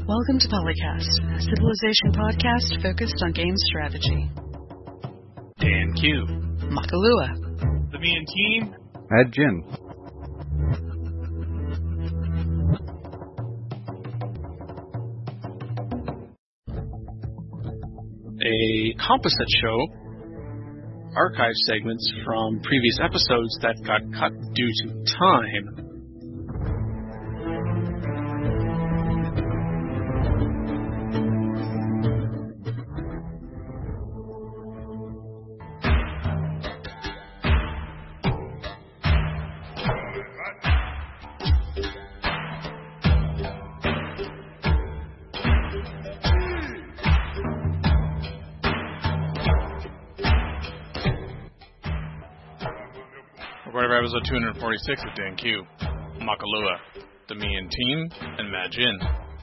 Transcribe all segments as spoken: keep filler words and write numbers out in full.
Welcome to Polycast, a Civilization podcast focused on game strategy. Dan Q. Makalua. The Me and Team. Ed Jin. A composite show, archive segments from previous episodes that got cut due to time. Episode two forty-six with Dan Q, Makalua, the Me and Team, and Mad Jin.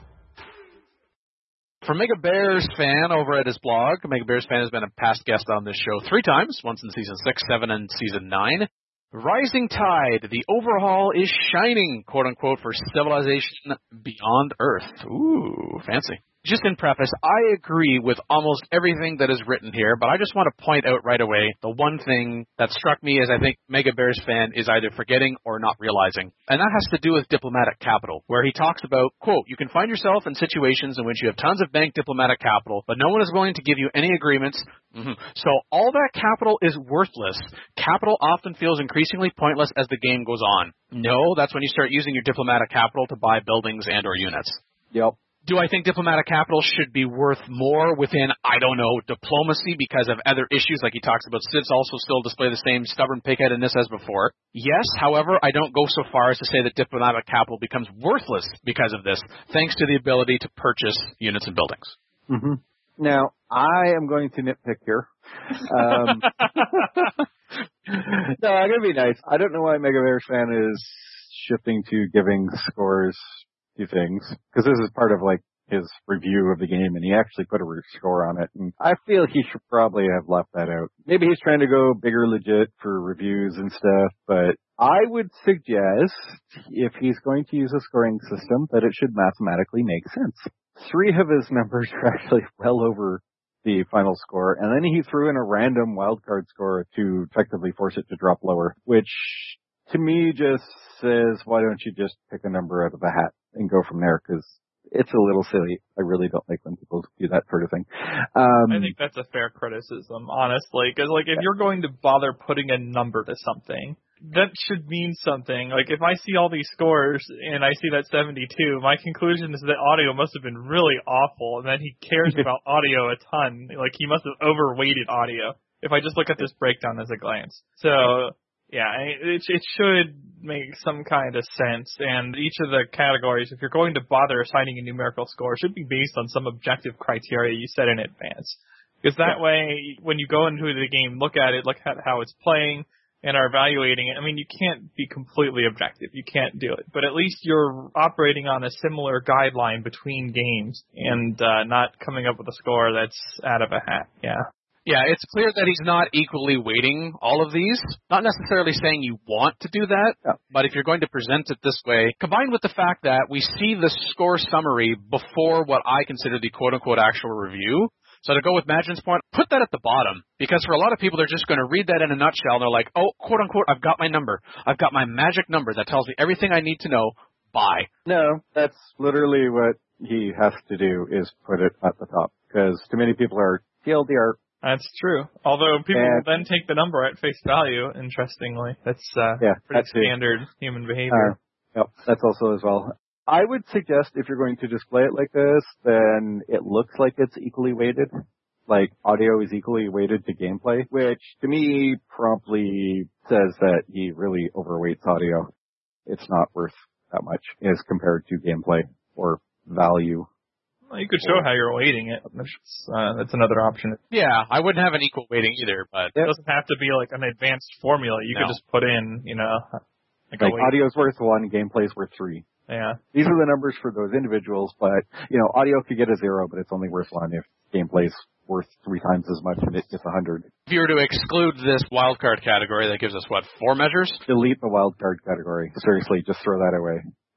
For Mega Bears fan over at his blog, Mega Bears fan has been a past guest on this show three times, once in season six, seven, and season nine. Rising Tide, the overhaul is shining, quote unquote, for Civilization Beyond Earth. Ooh, fancy. Just in preface, I agree with almost everything that is written here, but I just want to point out right away the one thing that struck me as I think Mega Bears fan is either forgetting or not realizing, and that has to do with diplomatic capital, where he talks about, quote, you can find yourself in situations in which you have tons of bank diplomatic capital, but no one is willing to give you any agreements, mm-hmm. so all that capital is worthless. Capital often feels increasingly pointless as the game goes on. No, that's when you start using your diplomatic capital to buy buildings and or units. Yep. Do I think diplomatic capital should be worth more within, I don't know, diplomacy because of other issues like he talks about? Cids also still display the same stubborn pigheadedness as before. Yes, however, I don't go so far as to say that diplomatic capital becomes worthless because of this, thanks to the ability to purchase units and buildings. Mm-hmm. Now, I am going to nitpick here. Um, no, I'm going to be nice. I don't know why Mega Bears fan is shifting to giving scores few things, because this is part of like his review of the game, and he actually put a score on it, and I feel he should probably have left that out. Maybe he's trying to go bigger legit for reviews and stuff, but I would suggest, if he's going to use a scoring system, that it should mathematically make sense. Three of his numbers are actually well over the final score, and then he threw in a random wildcard score to effectively force it to drop lower, which to me just says, why don't you just pick a number out of a hat and go from there, because it's a little silly. I really don't like when people do that sort of thing. Um, I think that's a fair criticism, honestly, because like if yeah. you're going to bother putting a number to something, that should mean something. Like if I see all these scores and I see that seventy-two, my conclusion is that audio must have been really awful, and that he cares about audio a ton. Like he must have overweighted audio if I just look at this breakdown as a glance. So yeah, it, it should make some kind of sense, and each of the categories, if you're going to bother assigning a numerical score, should be based on some objective criteria you set in advance. Because that way, when you go into the game, look at it, look at how it's playing, and are evaluating it. I mean, you can't be completely objective. You can't do it. But at least you're operating on a similar guideline between games, and uh, not coming up with a score that's out of a hat. Yeah. Yeah, it's clear that he's not equally weighting all of these. Not necessarily saying you want to do that, yeah. but if you're going to present it this way, combined with the fact that we see the score summary before what I consider the quote-unquote actual review. So to go with Madgen's point, put that at the bottom, because for a lot of people, they're just going to read that in a nutshell, and they're like, oh, quote-unquote, I've got my number. I've got my magic number that tells me everything I need to know. Bye. No, that's literally what he has to do, is put it at the top, because too many people are T L D R. That's true. Although people and, will then take the number at face value, interestingly. That's uh, yeah, pretty that's standard it. human behavior. Uh, yep, that's also as well. I would suggest if you're going to display it like this, then it looks like it's equally weighted. Like audio is equally weighted to gameplay, which to me promptly says that he really overweights audio. It's not worth that much as compared to gameplay or value. Well, you could show how you're weighting it. That's, uh, that's another option. Yeah, I wouldn't have an equal weighting either, but yep. It doesn't have to be like an advanced formula. You no. could just put in, you know, like, like audio's worth one, gameplay's worth three. Yeah. These are the numbers for those individuals, but, you know, audio could get a zero, but it's only worth one if gameplay's worth three times as much and it gets a hundred. If you were to exclude this wildcard category, that gives us, what, four measures? Delete the wildcard category. Seriously, just throw that away.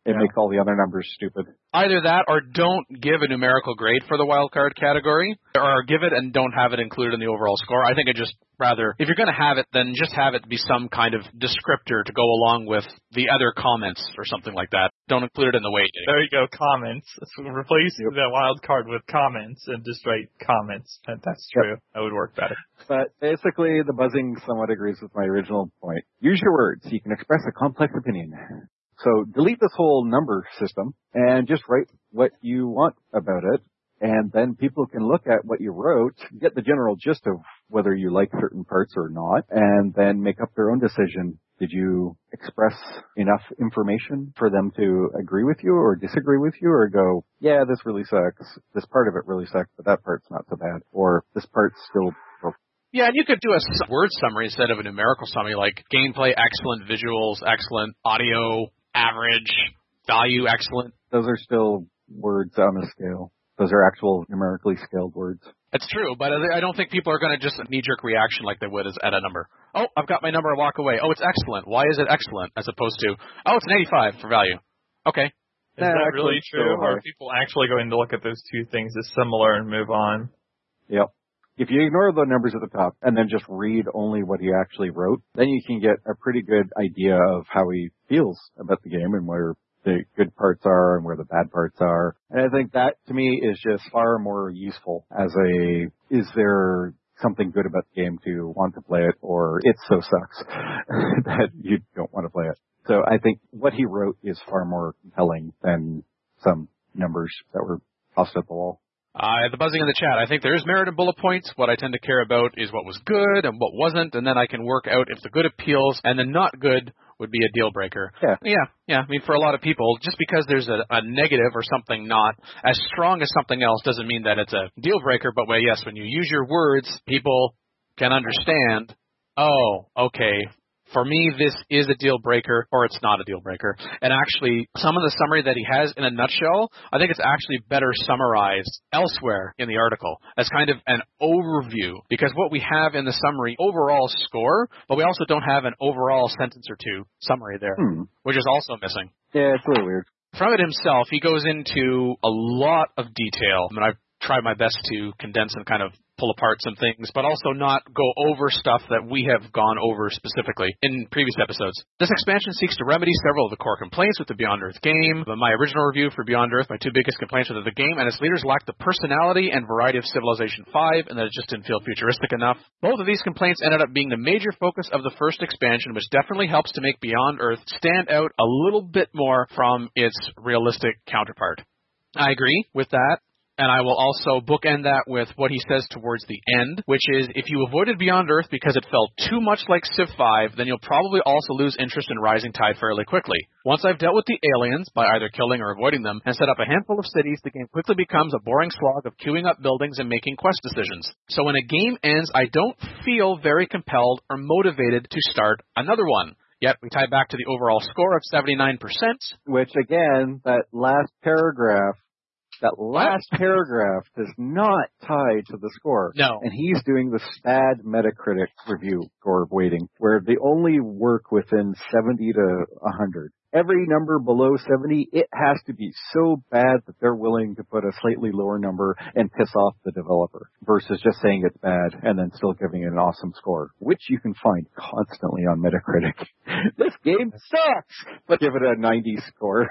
It Yeah. makes all the other numbers stupid. Either that or don't give a numerical grade for the wild card category, or give it and don't have it included in the overall score. I think it just rather, if you're going to have it, then just have it be some kind of descriptor to go along with the other comments or something like that. Don't include it in the weighting. There you go, comments. So replace yep. the wild card with comments and just write comments. That's true. Yep. That would work better. But basically, the buzzing somewhat agrees with my original point. Use your words. You can express a complex opinion. So delete this whole number system and just write what you want about it. And then people can look at what you wrote, get the general gist of whether you like certain parts or not, and then make up their own decision. Did you express enough information for them to agree with you or disagree with you, or go, yeah, this really sucks. This part of it really sucks, but that part's not so bad. Or this part's still... Yeah, and you could do a word summary instead of a numerical summary, like gameplay, excellent, visuals, excellent, audio, average, value, excellent. Those are still words on a scale. Those are actual numerically scaled words. It's true, but I don't think people are going to just knee-jerk reaction like they would as at a number. Oh, I've got my number, I walk away. Oh, it's excellent. Why is it excellent? As opposed to, oh, it's an eighty-five for value. Okay. Is yeah, that really true? Or are people actually going to look at those two things as similar and move on? Yep. If you ignore the numbers at the top and then just read only what he actually wrote, then you can get a pretty good idea of how he feels about the game and where the good parts are and where the bad parts are. And I think that, to me, is just far more useful as a, is there something good about the game to want to play it, or it so sucks that you don't want to play it. So I think what he wrote is far more compelling than some numbers that were tossed at the wall. Uh, the buzzing in the chat, I think there is merit in bullet points. What I tend to care about is what was good and what wasn't, and then I can work out if the good appeals and the not good would be a deal breaker. Yeah. Yeah, yeah. I mean, for a lot of people, just because there's a, a negative or something not as strong as something else doesn't mean that it's a deal breaker. But well, yes, when you use your words, people can understand, oh, okay, for me, this is a deal breaker, or it's not a deal breaker. And actually, some of the summary that he has in a nutshell, I think it's actually better summarized elsewhere in the article as kind of an overview, because what we have in the summary, overall score, but we also don't have an overall sentence or two summary there, hmm. which is also missing. Yeah, it's a little weird. From it himself, he goes into a lot of detail. I mean, I've tried my best to condense and kind of pull apart some things, but also not go over stuff that we have gone over specifically in previous episodes. This expansion seeks to remedy several of the core complaints with the Beyond Earth game. But my original review for Beyond Earth, my two biggest complaints were that the game and its leaders lacked the personality and variety of Civilization five, and that it just didn't feel futuristic enough. Both of these complaints ended up being the major focus of the first expansion, which definitely helps to make Beyond Earth stand out a little bit more from its realistic counterpart. I agree with that. And I will also bookend that with what he says towards the end, which is if you avoided Beyond Earth because it felt too much like Civ five, then you'll probably also lose interest in Rising Tide fairly quickly. Once I've dealt with the aliens, by either killing or avoiding them, and set up a handful of cities, the game quickly becomes a boring slog of queuing up buildings and making quest decisions. So when a game ends, I don't feel very compelled or motivated to start another one. Yet we tie back to the overall score of seventy-nine percent. Which, again, that last paragraph, That last what? paragraph does not tie to the score. No. And he's doing the S T A D Metacritic review score of weighting, where they only work within seventy to one hundred. Every number below seventy, it has to be so bad that they're willing to put a slightly lower number and piss off the developer, versus just saying it's bad and then still giving it an awesome score, which you can find constantly on Metacritic. This game sucks, but give it a ninety score.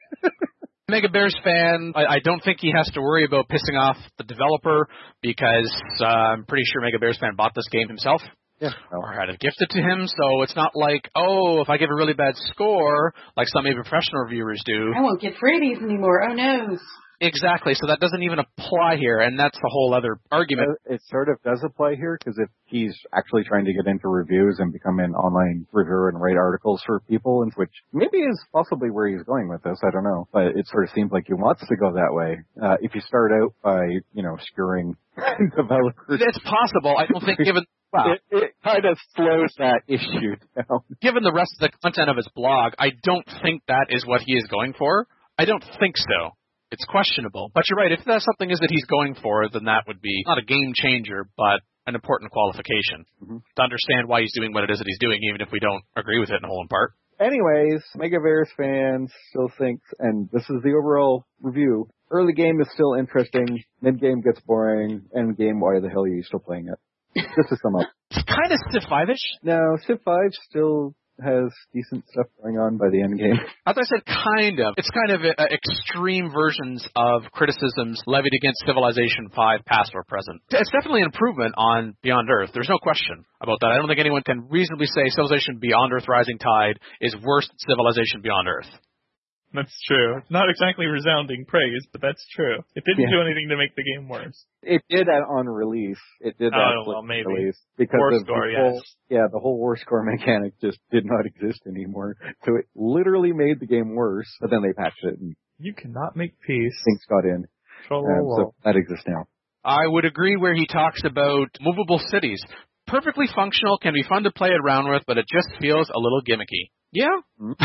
Mega Bears fan, I, I don't think he has to worry about pissing off the developer because uh, I'm pretty sure Mega Bears fan bought this game himself. Yeah. Or had it gifted to him, so it's not like, oh, if I give a really bad score, like some maybe professional reviewers do. I won't get freebies anymore, oh no. Exactly, so that doesn't even apply here, and that's the whole other argument. It sort of does apply here, because if he's actually trying to get into reviews and become an online reviewer and write articles for people, and which maybe is possibly where he's going with this, I don't know, but it sort of seems like he wants to go that way. Uh, if you start out by, you know, skewering developers... It's possible, I don't think given... Well, it, it kind of slows that issue down. Given the rest of the content of his blog, I don't think that is what he is going for. I don't think so. It's questionable. But you're right, if that's something is that he's going for, then that would be not a game changer, but an important qualification mm-hmm. to understand why he's doing what it is that he's doing, even if we don't agree with it in whole and part. Anyways, Megaverse fans still thinks, and this is the overall review, early game is still interesting, mid-game gets boring, end game, why the hell are you still playing it? Just to sum up. It's kind of Civ five-ish. No, Civ five still has decent stuff going on by the end game. As I said, kind of. It's kind of uh, extreme versions of criticisms levied against Civilization five, past or present. It's definitely an improvement on Beyond Earth. There's no question about that. I don't think anyone can reasonably say Civilization Beyond Earth Rising Tide is worse than Civilization Beyond Earth. That's true. It's not exactly resounding praise, but that's true. It didn't Yeah. do anything to make the game worse. It did at, on release. It did Oh, at well, maybe. release. Because War of score, the whole, yes. Yeah, the whole war score mechanic just did not exist anymore. So it literally made the game worse, but then they patched it and You cannot make peace. things got in. Um, so that exists now. I would agree where he talks about movable cities. Perfectly functional, can be fun to play around with, but it just feels a little gimmicky. Yeah.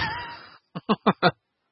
Mm-hmm.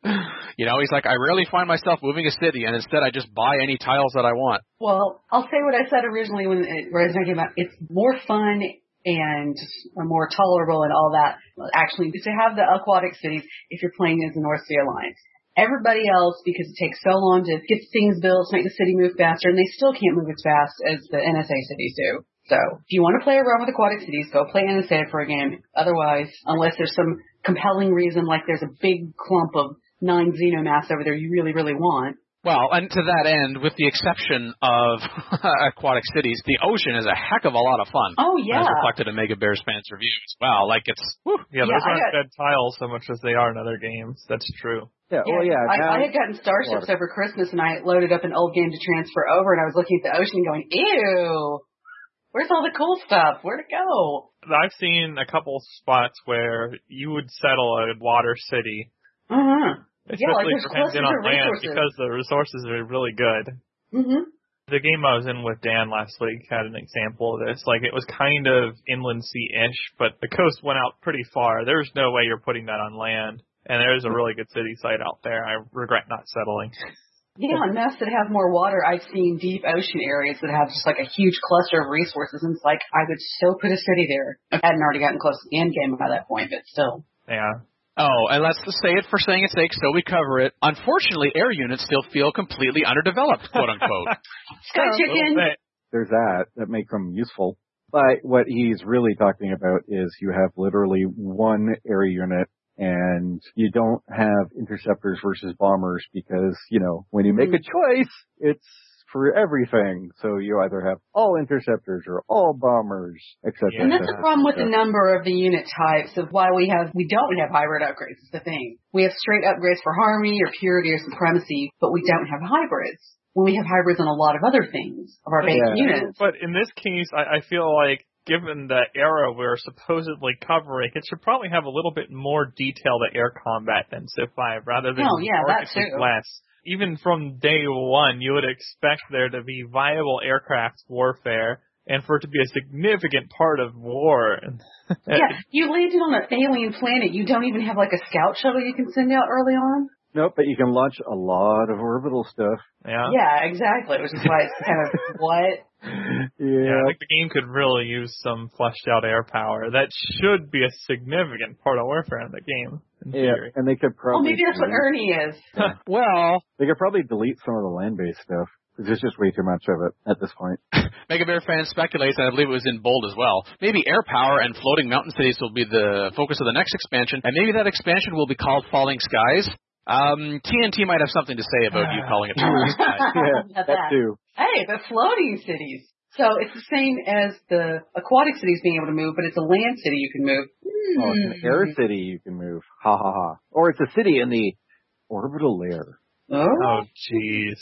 You know, he's like, I rarely find myself moving a city, and instead I just buy any tiles that I want. Well, I'll say what I said originally when it was talking about. It's more fun and more tolerable and all that, actually, to have the aquatic cities if you're playing as the North Sea Alliance. Everybody else, because it takes so long to get things built, to make the city move faster, and they still can't move as fast as the N S A cities do. So, if you want to play around with aquatic cities, go play N S A for a game. Otherwise, unless there's some compelling reason, like there's a big clump of nine xenomass over there you really, really want. Well, and to that end, with the exception of aquatic cities, the ocean is a heck of a lot of fun. Oh, yeah. As reflected in Mega Bears fans' reviews as well. Like, it's, whew. Yeah, Yeah, those I aren't got- dead tiles so much as they are in other games. That's true. Yeah, Yeah, well, yeah. I, now, I had gotten Starships over Christmas, and I loaded up an old game to transfer over, and I was looking at the ocean going, ew, where's all the cool stuff? Where'd it go? I've seen a couple spots where you would settle a water city, Uh-huh. especially Yeah, like there's for hands in clusters on of land, resources. because the resources are really good. Mm-hmm. The game I was in with Dan last week had an example of this. Like, it was kind of inland sea-ish, but the coast went out pretty far. There's no way you're putting that on land. And there's a really good city site out there. I regret not settling. Yeah, on maps that have more water, I've seen deep ocean areas that have just like a huge cluster of resources, and it's like, I would still put a city there. I hadn't already gotten close to the end game by that point, but still. Yeah. Oh, and let's just say it for saying its sake, so we cover it. Unfortunately, air units still feel completely underdeveloped, quote unquote. Sky Chicken! there's that that makes them useful. But what he's really talking about is you have literally one area unit, and you don't have interceptors versus bombers because, you know, when you make a choice, it's for everything. So you either have all interceptors or all bombers, et cetera. And that's the problem with the number of the unit types of why we have, we don't have hybrid upgrades is the thing. We have straight upgrades for harmony or purity or supremacy, but we don't have hybrids. When we have hybrids on a lot of other things of our base Yeah. units. But in this case, I, I feel like, given the era we're supposedly covering, it should probably have a little bit more detailed air combat than Civ five, rather than Oh, yeah, that markedly too. less. Even from day one, you would expect there to be viable aircraft warfare, and for it to be a significant part of war. Yeah, you landed on an alien planet. You don't even have like a scout shuttle you can send out early on. Nope, but you can launch a lot of orbital stuff. Yeah. Yeah, exactly. Which is why it's kind of what. Yeah, Yeah. I think the game could really use some fleshed out air power. That should be a significant part of warfare in the game, in Yeah, theory. and they could Well, probably maybe that's what delete- Ernie is. Well, they could probably delete some of the land-based stuff because there's just way too much of it at this point. Mega Bear fan speculates, and I believe it was in bold as well, maybe air power and floating mountain cities will be the focus of the next expansion, and maybe that expansion will be called Falling Skies. Um, T N T might have something to say about you calling it Falling Skies. Yeah, About that too. Hey, the floating cities. So it's the same as the aquatic cities being able to move, but it's a land city you can move. Oh, it's an air city you can move. Ha ha ha. Or it's a city in the orbital layer. Oh. Oh, jeez.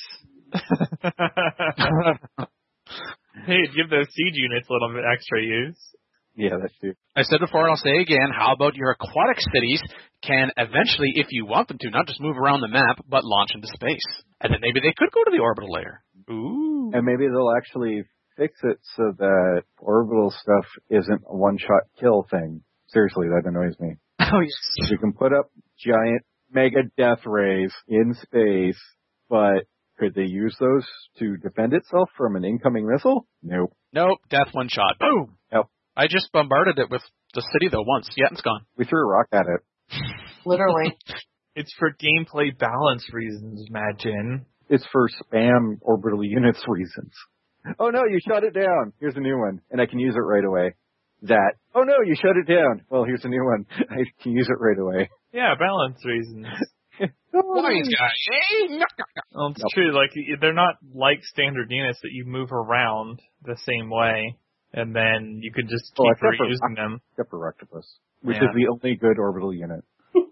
Hey, give those siege units a little bit extra use. Yeah, that's too. I said before, and I'll say again, how about your aquatic cities can eventually, if you want them to, not just move around the map, but launch into space. And then maybe they could go to the orbital layer. Ooh. And maybe they'll actually fix it so that orbital stuff isn't a one-shot kill thing. Seriously, that annoys me. Oh, yes. You can put up giant mega death rays in space, but could they use those to defend itself from an incoming missile? Nope. Nope, death one shot. Boom. Yep. I just bombarded it with the city, though, once. Yeah, it's gone. We threw a rock at it. Literally. It's for gameplay balance reasons, imagine. It's for spam orbital units reasons. Oh no, you shut it down. Here's a new one, and I can use it right away. That. Oh no, you shut it down. Well, here's a new one. I can use it right away. Yeah, balance reasons. Why is guy? Well, it's Nope. true. Like they're not like standard units that you move around the same way, and then you can just keep Oh, except for- reusing them. Except for Rectopus, which Yeah. is the only good orbital unit.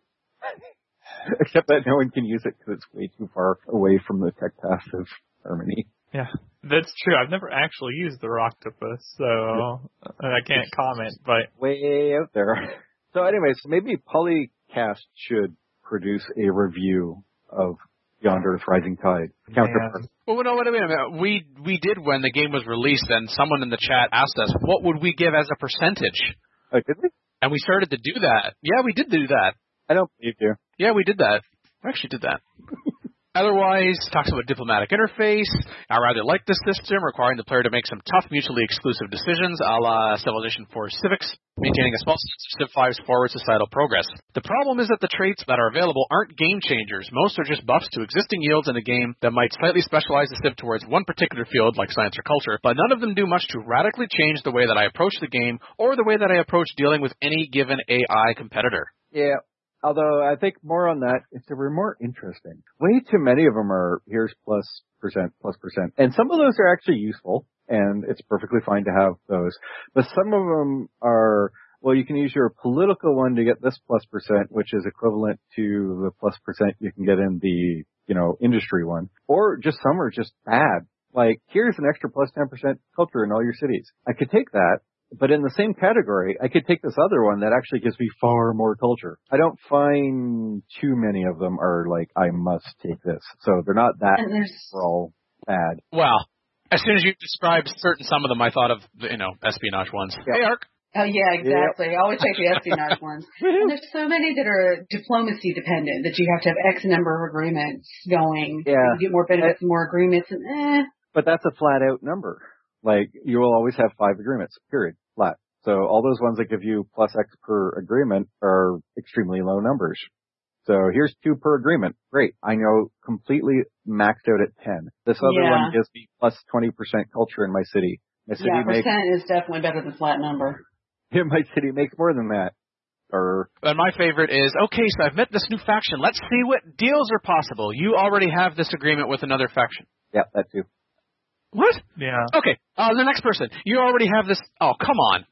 Except that no one can use it because it's way too far away from the tech passive harmony. Yeah, that's true. I've never actually used the Roctopus, so I can't comment. But Way out there. So anyways, maybe Polycast should produce a review of Beyond Earth Rising Tide. Counterpart. Well, no, wait a minute. We we did when the game was released, and someone in the chat asked us, what would we give as a percentage? Oh, did we? And we started to do that. Yeah, we did do that. I don't believe you. Yeah, we did that. We actually did that. Otherwise, talks about diplomatic interface. I rather like this system, requiring the player to make some tough, mutually exclusive decisions, a la Civilization four Civics, maintaining a small sense of Civ five's forward societal progress. The problem is that the traits that are available aren't game changers. Most are just buffs to existing yields in a game that might slightly specialize the Civ towards one particular field, like science or culture, but none of them do much to radically change the way that I approach the game or the way that I approach dealing with any given A I competitor. Yeah. Although I think more on that, if they were more interesting. Way too many of them are here's plus percent, plus percent. And some of those are actually useful, and it's perfectly fine to have those. But some of them are, well, you can use your political one to get this plus percent, which is equivalent to the plus percent you can get in the, you know, industry one. Or just some are just bad. Like, here's an extra plus ten percent culture in all your cities. I could take that. But in the same category, I could take this other one that actually gives me far more culture. I don't find too many of them are like, I must take this. So they're not that And there's all bad. Well, as soon as you described certain some of them, I thought of, you know, espionage ones. Yeah. Hey, Ark. Oh yeah, exactly. I always take the espionage ones. And there's so many that are diplomacy dependent that you have to have X number of agreements going. Yeah. You get more benefits, more agreements, and eh. But that's a flat out number. Like, you will always have five agreements, period, flat. So all those ones that give you plus X per agreement are extremely low numbers. So here's two per agreement. Great. I know completely maxed out at ten. This other Yeah. one gives me plus twenty percent culture in my city. My city Yeah, makes, percent is definitely better than flat number. my city makes more than that. Or, And my favorite is, okay, so I've met this new faction. Let's see what deals are possible. You already have this agreement with another faction. yeah, that too. What? yeah, Okay, uh, the next person. You already have this. Oh, come on.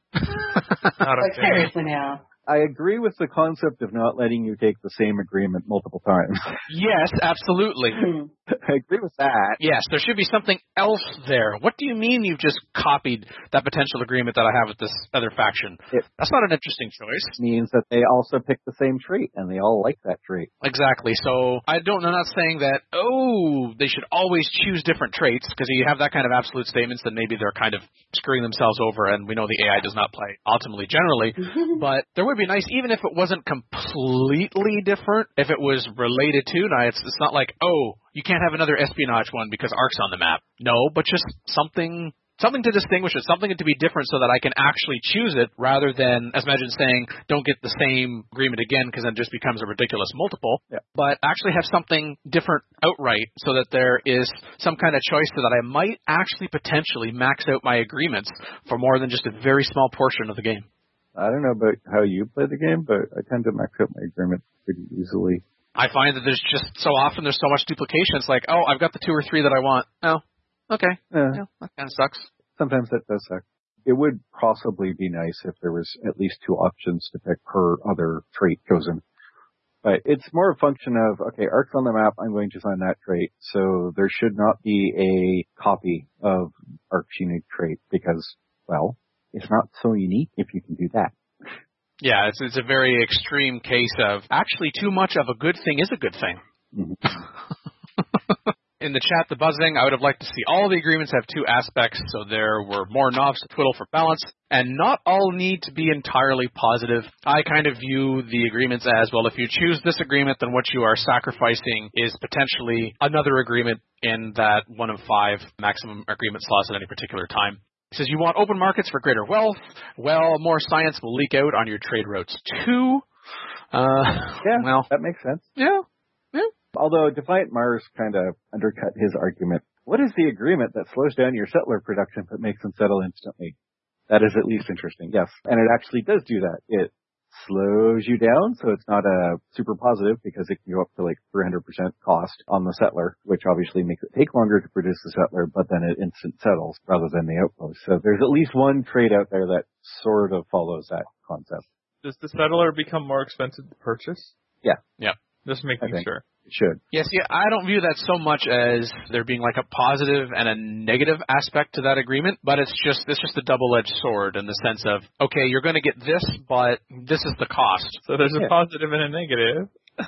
not Like okay. seriously now. I agree with the concept of not letting you take the same agreement multiple times. Yes, absolutely. Hmm. I agree with that. Yes, there should be something else there. What do you mean you've just copied that potential agreement that I have with this other faction? It That's not an interesting choice. means that they also pick the same trait, and they all like that trait. Exactly. So I don't. I'm not saying that. Oh, they should always choose different traits, because you have that kind of absolute statements, then maybe they're kind of screwing themselves over. And we know the A I does not play optimally generally, but there would be nice, even if it wasn't completely different, if it was related to. Now it's it's not like, oh, you can't have another espionage one because Ark's on the map. No, but just something. Something to distinguish it, something to be different so that I can actually choose it rather than, as imagine saying, don't get the same agreement again because then it just becomes a ridiculous multiple. Yeah. But actually have something different outright so that there is some kind of choice so that I might actually potentially max out my agreements for more than just a very small portion of the game. I don't know about how you play the game, but I tend to max out my agreements pretty easily. I find that there's just so often there's so much duplication. It's like, oh, I've got the two or three that I want. Oh, okay. Yeah. Yeah, that kind of sucks. Sometimes that does suck. It would possibly be nice if there was at least two options to pick per other trait chosen. But it's more a function of, okay, Ark's on the map, I'm going to sign that trait, so there should not be a copy of Ark's unique trait because, well, it's not so unique if you can do that. Yeah, it's it's a very extreme case of actually too much of a good thing is a good thing. Mm-hmm. In the chat, the buzzing, I would have liked to see all the agreements have two aspects, so there were more knobs to twiddle for balance, and not all need to be entirely positive. I kind of view the agreements as, well, if you choose this agreement, then what you are sacrificing is potentially another agreement in that one of five maximum agreement slots at any particular time. It says you want open markets for greater wealth. Well, more science will leak out on your trade routes too. Uh, Yeah, well, that makes sense. yeah, yeah. Although Defiant Mars kind of undercut his argument. What is the agreement that slows down your settler production but makes them settle instantly? That is at least interesting, yes. And it actually does do that. It slows you down, so it's not a super positive because it can go up to like three hundred percent cost on the settler, which obviously makes it take longer to produce the settler, but then it instant settles rather than the outpost. So there's at least one trade out there that sort of follows that concept. Does the settler become more expensive to purchase? Yeah. Yeah. Just making sure. It should. Yes, yeah, I don't view that so much as there being like a positive and a negative aspect to that agreement, but it's just it's just a double-edged sword in the sense of, okay, you're going to get this, but this is the cost. So there's Yeah. a positive and a negative.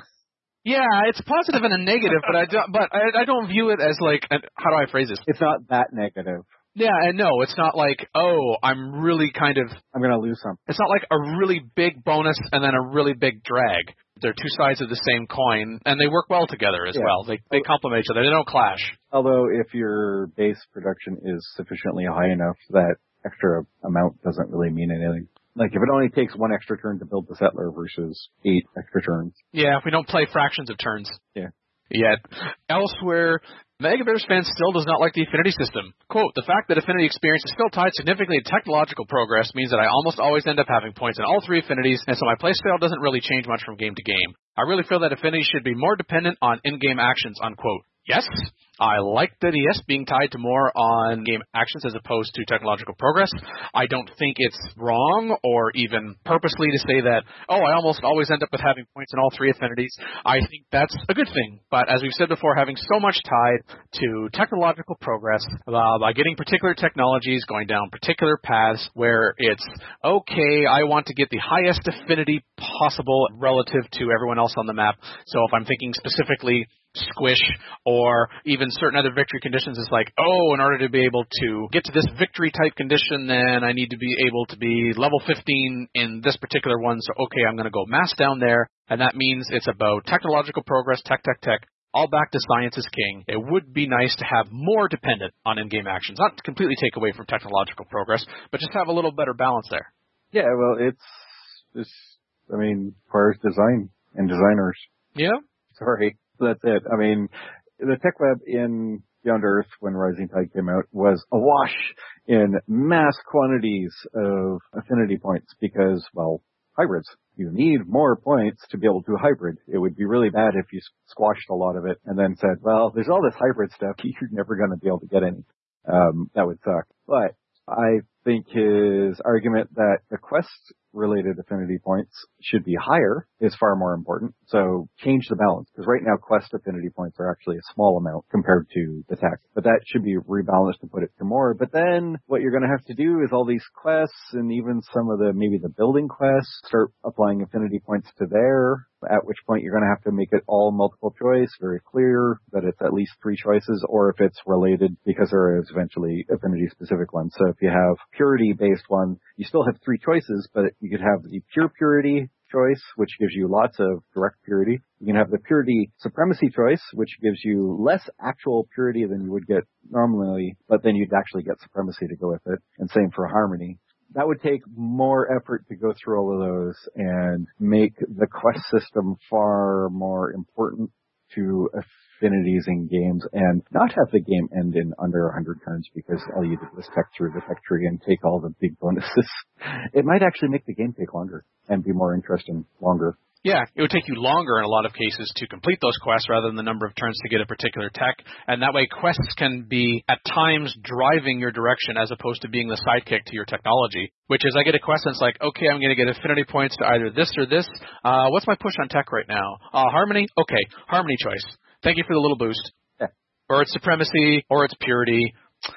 Yeah, it's a positive and a negative, but I don't, but I, I don't view it as like, how do I phrase this? It's not that negative. Yeah, and no, it's not like, oh, I'm really kind of, I'm going to lose some. it's not like a really big bonus and then a really big drag. They're two sides of the same coin, and they work well together as Yeah. well. They they complement each other. They don't clash. Although if your base production is sufficiently high enough, that extra amount doesn't really mean anything. Like if it only takes one extra turn to build the settler versus eight extra turns. Yeah, if we don't play fractions of turns. Yeah. Yet. Elsewhere, Mega Bears fan still does not like the Affinity system. Quote, the fact that Affinity experience is still tied significantly to technological progress means that I almost always end up having points in all three Affinities, and so my playstyle doesn't really change much from game to game. I really feel that Affinity should be more dependent on in-game actions, unquote. Yes, I like the D S being tied to more on-game actions as opposed to technological progress. I don't think it's wrong or even purposely to say that, oh, I almost always end up with having points in all three affinities. I think that's a good thing. But as we've said before, having so much tied to technological progress uh, by getting particular technologies, going down particular paths where it's, okay, I want to get the highest affinity possible relative to everyone else on the map. So if I'm thinking specifically squish or even certain other victory conditions, is like, oh, in order to be able to get to this victory type condition, then I need to be able to be level fifteen in this particular one. So, okay, I'm going to go mass down there. And that means it's about technological progress, tech, tech, tech, all back to science is king. It would be nice to have more dependent on in-game actions, not to completely take away from technological progress, but just have a little better balance there. Yeah, well, it's, it's I mean, requires design and designers. Yeah. Sorry. That's it. I mean, the tech web in Beyond Earth, when Rising Tide came out, was awash in mass quantities of affinity points because, well, hybrids. You need more points to be able to hybrid. It would be really bad if you squashed a lot of it and then said, well, there's all this hybrid stuff. You're never going to be able to get any. Um, that would suck. But I think his argument that the quest-related affinity points should be higher is far more important. So change the balance, because right now quest affinity points are actually a small amount compared to the tech. But that should be rebalanced to put it to more. But then what you're going to have to do is all these quests and even some of the, maybe the building quests, start applying affinity points to there, at which point you're going to have to make it all multiple choice, very clear that it's at least three choices, or if it's related, because there is eventually affinity-specific ones. So if you have purity-based one, you still have three choices, but you could have the pure purity choice, which gives you lots of direct purity. You can have the purity supremacy choice, which gives you less actual purity than you would get normally, but then you'd actually get supremacy to go with it. And same for harmony. That would take more effort to go through all of those and make the quest system far more important to affinities in games and not have the game end in under one hundred turns because all you did was tech through the tech tree and take all the big bonuses. It might actually make the game take longer and be more interesting longer. Yeah, it would take you longer in a lot of cases to complete those quests rather than the number of turns to get a particular tech. And that way quests can be at times driving your direction as opposed to being the sidekick to your technology, which is I get a quest and it's like, okay, I'm going to get affinity points to either this or this. Uh, what's my push on tech right now? Uh, harmony? Okay, harmony choice. Thank you for the little boost. Yeah. Or it's supremacy, or it's purity.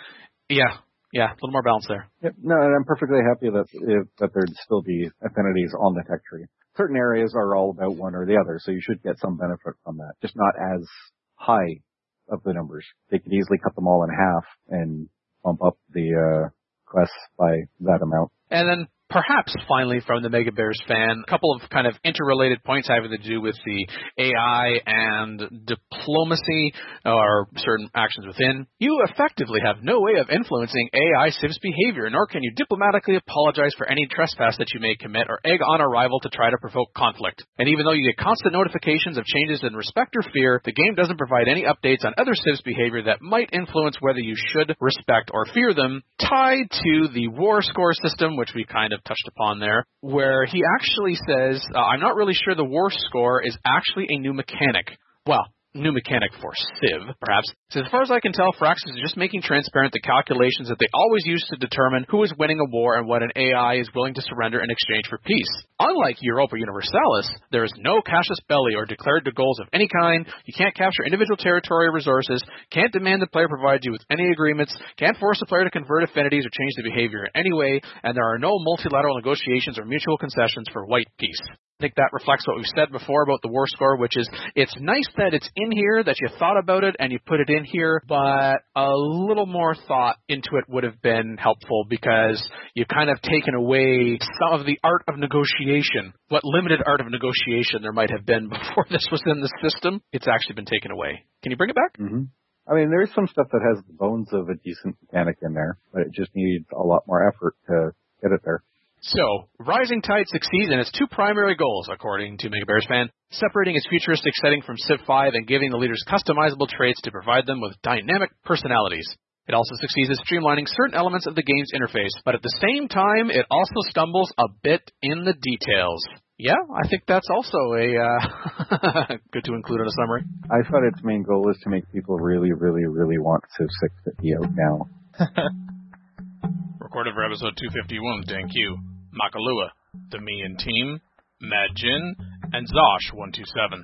Yeah, yeah, a little more balance there. Yep. No, and I'm perfectly happy that if, that there'd still be affinities on the tech tree. Certain areas are all about one or the other, so you should get some benefit from that. Just not as high of the numbers. They could easily cut them all in half and bump up the uh, quests by that amount. And then perhaps finally from the Mega Bears fan, a couple of kind of interrelated points having to do with the A I and diplomacy or certain actions within. You effectively have no way of influencing A I Civ's behavior, nor can you diplomatically apologize for any trespass that you may commit or egg on a rival to try to provoke conflict. And even though you get constant notifications of changes in respect or fear, the game doesn't provide any updates on other Civs' behavior that might influence whether you should respect or fear them, tied to the war score system, which we kind of touched upon there, where he actually says, uh, I'm not really sure the war score is actually a new mechanic. Well, new mechanic for Civ, perhaps. So as far as I can tell, Firaxis is just making transparent the calculations that they always use to determine who is winning a war and what an A I is willing to surrender in exchange for peace. Unlike Europa Universalis, there is no casus belli or declared goals of any kind. You can't capture individual territory resources, can't demand the player provide you with any agreements, can't force the player to convert affinities or change the behavior in any way, and there are no multilateral negotiations or mutual concessions for white peace. I think that reflects what we've said before about the war score, which is it's nice that it's in here, that you thought about it and you put it in here, but a little more thought into it would have been helpful because you've kind of taken away some of the art of negotiation. What limited art of negotiation there might have been before this was in the system, it's actually been taken away. Can you bring it back? Mm-hmm. I mean, there's some stuff that has the bones of a decent mechanic in there, but it just needs a lot more effort to get it there. So, Rising Tide succeeds in its two primary goals, according to Mega Bears fan, separating its futuristic setting from Civ five and giving the leaders customizable traits to provide them with dynamic personalities. It also succeeds in streamlining certain elements of the game's interface, but at the same time, it also stumbles a bit in the details. Yeah, I think that's also a uh, good to include in a summary. I thought its main goal is to make people really, really, really want Civ six to be out now. Recorded for episode two fifty-one with Dan Q, Makalua, the Mian Team, Mad Jin, and Zosh one two seven.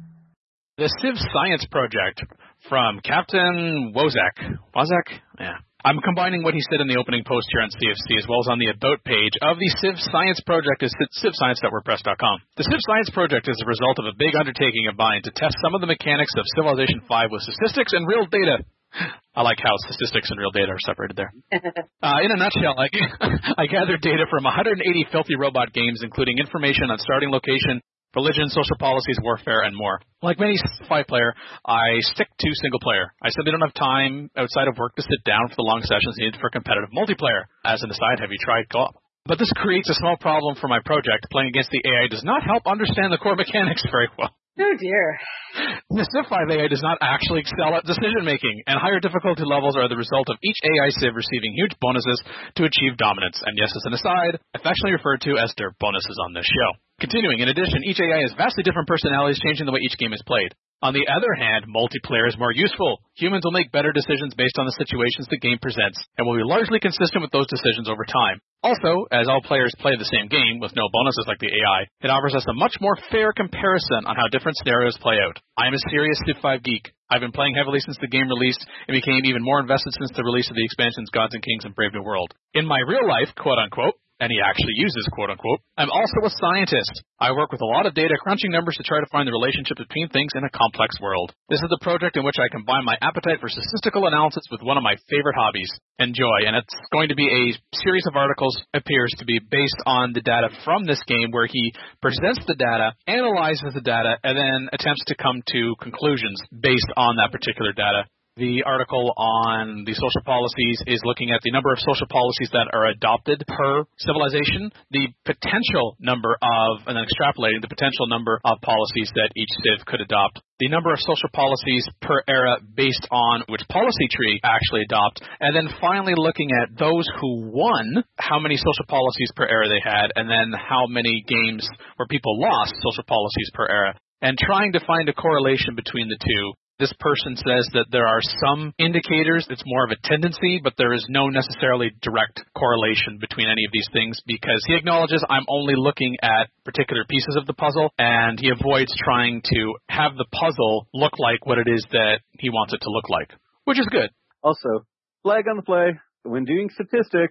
The Civ Science Project from Captain Wozak. Wozak? Yeah. I'm combining what he said in the opening post here on C F C as well as on the About page of the Civ Science Project at civ science dot wordpress dot com. The Civ Science Project is a result of a big undertaking of mine to test some of the mechanics of Civilization five with statistics and real data. I like how statistics and real data are separated there. Uh, in a nutshell, I, I gathered data from one hundred eighty filthy robot games, including information on starting location, religion, social policies, warfare, and more. Like many five-player, I stick to single-player. I simply don't have time outside of work to sit down for the long sessions needed for competitive multiplayer. As an aside, have you tried co-op? But this creates a small problem for my project. Playing against the A I does not help understand the core mechanics very well. Oh, dear. The Civ five A I does not actually excel at decision-making, and higher difficulty levels are the result of each A I Civ receiving huge bonuses to achieve dominance. And yes, as an aside, affectionately referred to as their bonuses on this show. Continuing, in addition, each A I has vastly different personalities, changing the way each game is played. On the other hand, multiplayer is more useful. Humans will make better decisions based on the situations the game presents, and will be largely consistent with those decisions over time. Also, as all players play the same game, with no bonuses like the A I, it offers us a much more fair comparison on how different scenarios play out. I am a serious Civ five geek. I've been playing heavily since the game released, and became even more invested since the release of the expansions Gods and Kings and Brave New World. In my real life, quote-unquote, and he actually uses quote-unquote, I'm also a scientist. I work with a lot of data crunching numbers to try to find the relationship between things in a complex world. This is the project in which I combine my appetite for statistical analysis with one of my favorite hobbies, enjoy, and it's going to be a series of articles, appears to be based on the data from this game where he presents the data, analyzes the data, and then attempts to come to conclusions based on that particular data. The article on the social policies is looking at the number of social policies that are adopted per civilization, the potential number of, and then extrapolating the potential number of policies that each civ could adopt, the number of social policies per era based on which policy tree actually adopt, and then finally looking at those who won, how many social policies per era they had, and then how many games where people lost social policies per era, and trying to find a correlation between the two. This person says that there are some indicators, it's more of a tendency, but there is no necessarily direct correlation between any of these things because he acknowledges I'm only looking at particular pieces of the puzzle, and he avoids trying to have the puzzle look like what it is that he wants it to look like, which is good. Also, flag on the play, when doing statistics,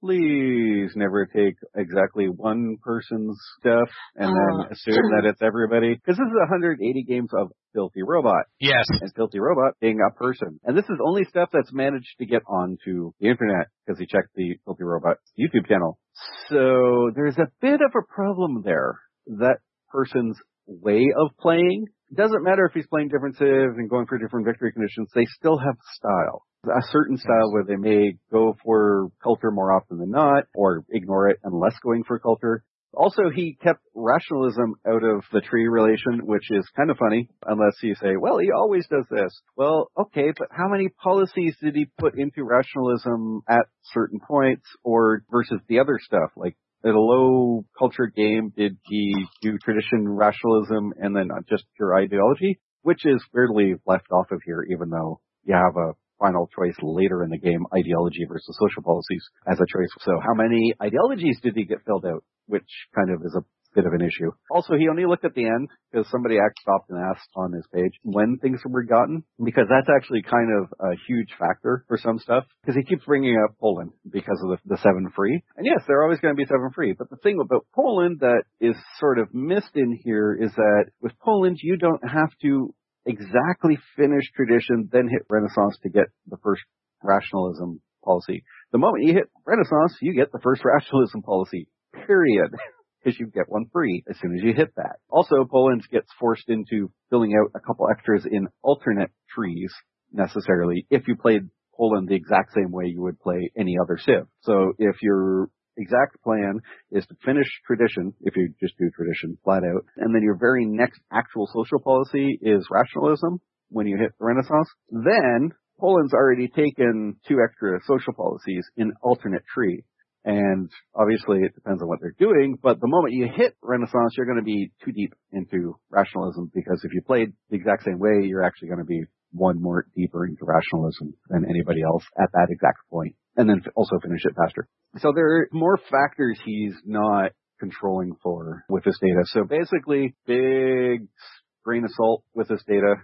please never take exactly one person's stuff and Uh. then assume that it's everybody. Because this is one hundred eighty games of Filthy Robot. Yes. And Filthy Robot being a person. And this is only stuff that's managed to get onto the internet because he checked the Filthy Robot YouTube channel. So there's a bit of a problem there. That person's way of playing, doesn't matter if he's playing different civs and going for different victory conditions, they still have style. A certain style where they may go for culture more often than not, or ignore it unless going for culture. Also, he kept rationalism out of the tree relation, which is kind of funny, unless you say, well, he always does this. Well, okay, but how many policies did he put into rationalism at certain points, or versus the other stuff? Like, at a low culture game, did he do tradition, rationalism, and then just pure ideology? Which is weirdly left off of here, even though you have a final choice later in the game, ideology versus social policies as a choice. So how many ideologies did he get filled out? Which kind of is a bit of an issue. Also, he only looked at the end because somebody actually stopped and asked on his page when things were gotten, because that's actually kind of a huge factor for some stuff, because he keeps bringing up Poland because of the, the seven free. And yes, they're always going to be seven free. But the thing about Poland that is sort of missed in here is that with Poland, you don't have to exactly finish tradition, then hit Renaissance to get the first rationalism policy. The moment you hit Renaissance, you get the first rationalism policy, period. Because you get one free as soon as you hit that. Also, Poland gets forced into filling out a couple extras in alternate trees, necessarily, if you played Poland the exact same way you would play any other civ. So if your exact plan is to finish tradition, if you just do tradition flat out, and then your very next actual social policy is rationalism when you hit the Renaissance, then Poland's already taken two extra social policies in alternate tree. And obviously it depends on what they're doing, but the moment you hit Renaissance, you're going to be too deep into rationalism, because if you played the exact same way, you're actually going to be one more deeper into rationalism than anybody else at that exact point, and then also finish it faster. So there are more factors he's not controlling for with this data. So basically, big grain of salt with this data.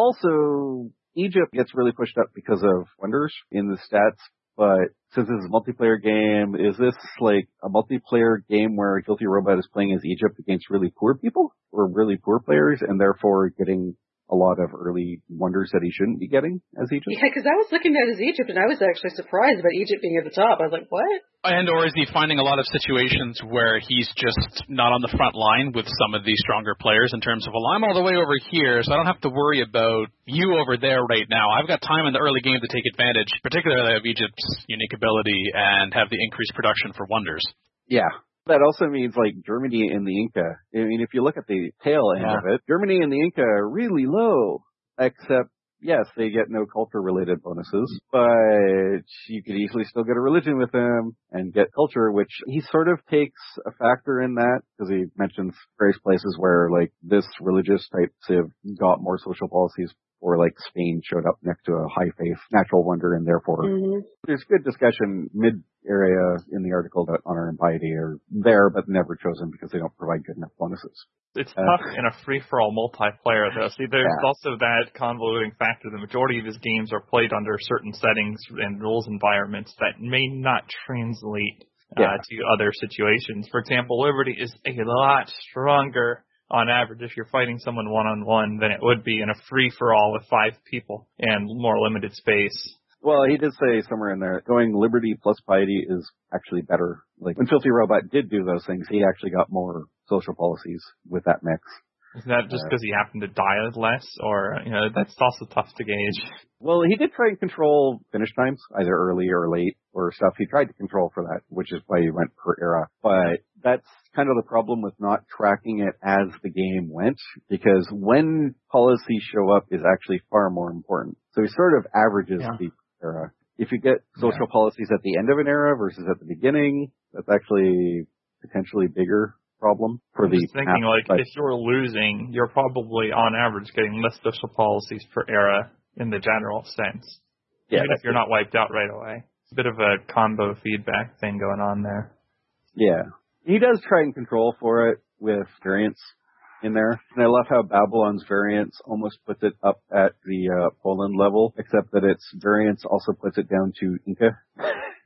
Also, Egypt gets really pushed up because of wonders in the stats. But since this is a multiplayer game, is this like a multiplayer game where Filthy Robot is playing as Egypt against really poor people or really poor players, and therefore getting a lot of early wonders that he shouldn't be getting as Egypt? Yeah, because I was looking at his Egypt, and I was actually surprised about Egypt being at the top. I was like, what? And or is he finding a lot of situations where he's just not on the front line with some of these stronger players in terms of, well, I'm all the way over here, so I don't have to worry about you over there right now. I've got time in the early game to take advantage, particularly of Egypt's unique ability and have the increased production for wonders. Yeah. That also means, like, Germany and the Inca. I mean, if you look at the tail end Yeah. of it, Germany and the Inca are really low, except, yes, they get no culture-related bonuses, but you could easily still get a religion with them and get culture, which he sort of takes a factor in that, because he mentions various places where, like, this religious type civ got more social policies, or like Spain showed up next to a high faith natural wonder, and therefore Mm-hmm. there's good discussion mid area in the article that honor and piety are there but never chosen because they don't provide good enough bonuses. It's Uh, tough in a free-for-all multiplayer, though. See, there's Yeah. also that convoluting factor. The majority of his games are played under certain settings and rules environments that may not translate uh, Yeah. to other situations. For example, Liberty is a lot stronger on average if you're fighting someone one-on-one than it would be in a free-for-all with five people and more limited space. Well, he did say somewhere in there, going Liberty plus Piety is actually better. Like, when Filthy Robot did do those things, he actually got more social policies with that mix. Is that just Uh, because he happened to die less, or, you know, that's also tough to gauge? Well, he did try and control finish times, either early or late or stuff. He tried to control for that, which is why he went per era. But that's kind of the problem with not tracking it as the game went, because when policies show up is actually far more important. So he sort of averages Yeah. the era. If you get social policies at the end of an era versus at the beginning, that's actually potentially bigger problem for I'm the just thinking, map, like, but- if you're losing, you're probably, on average, getting less social policies per era in the general sense. Yeah, Even if you're not wiped out right away. It's a bit of a combo feedback thing going on there. Yeah. He does try and control for it with variants in there. And I love how Babylon's variants almost puts it up at the uh, Poland level, except that its variants also puts it down to Inca.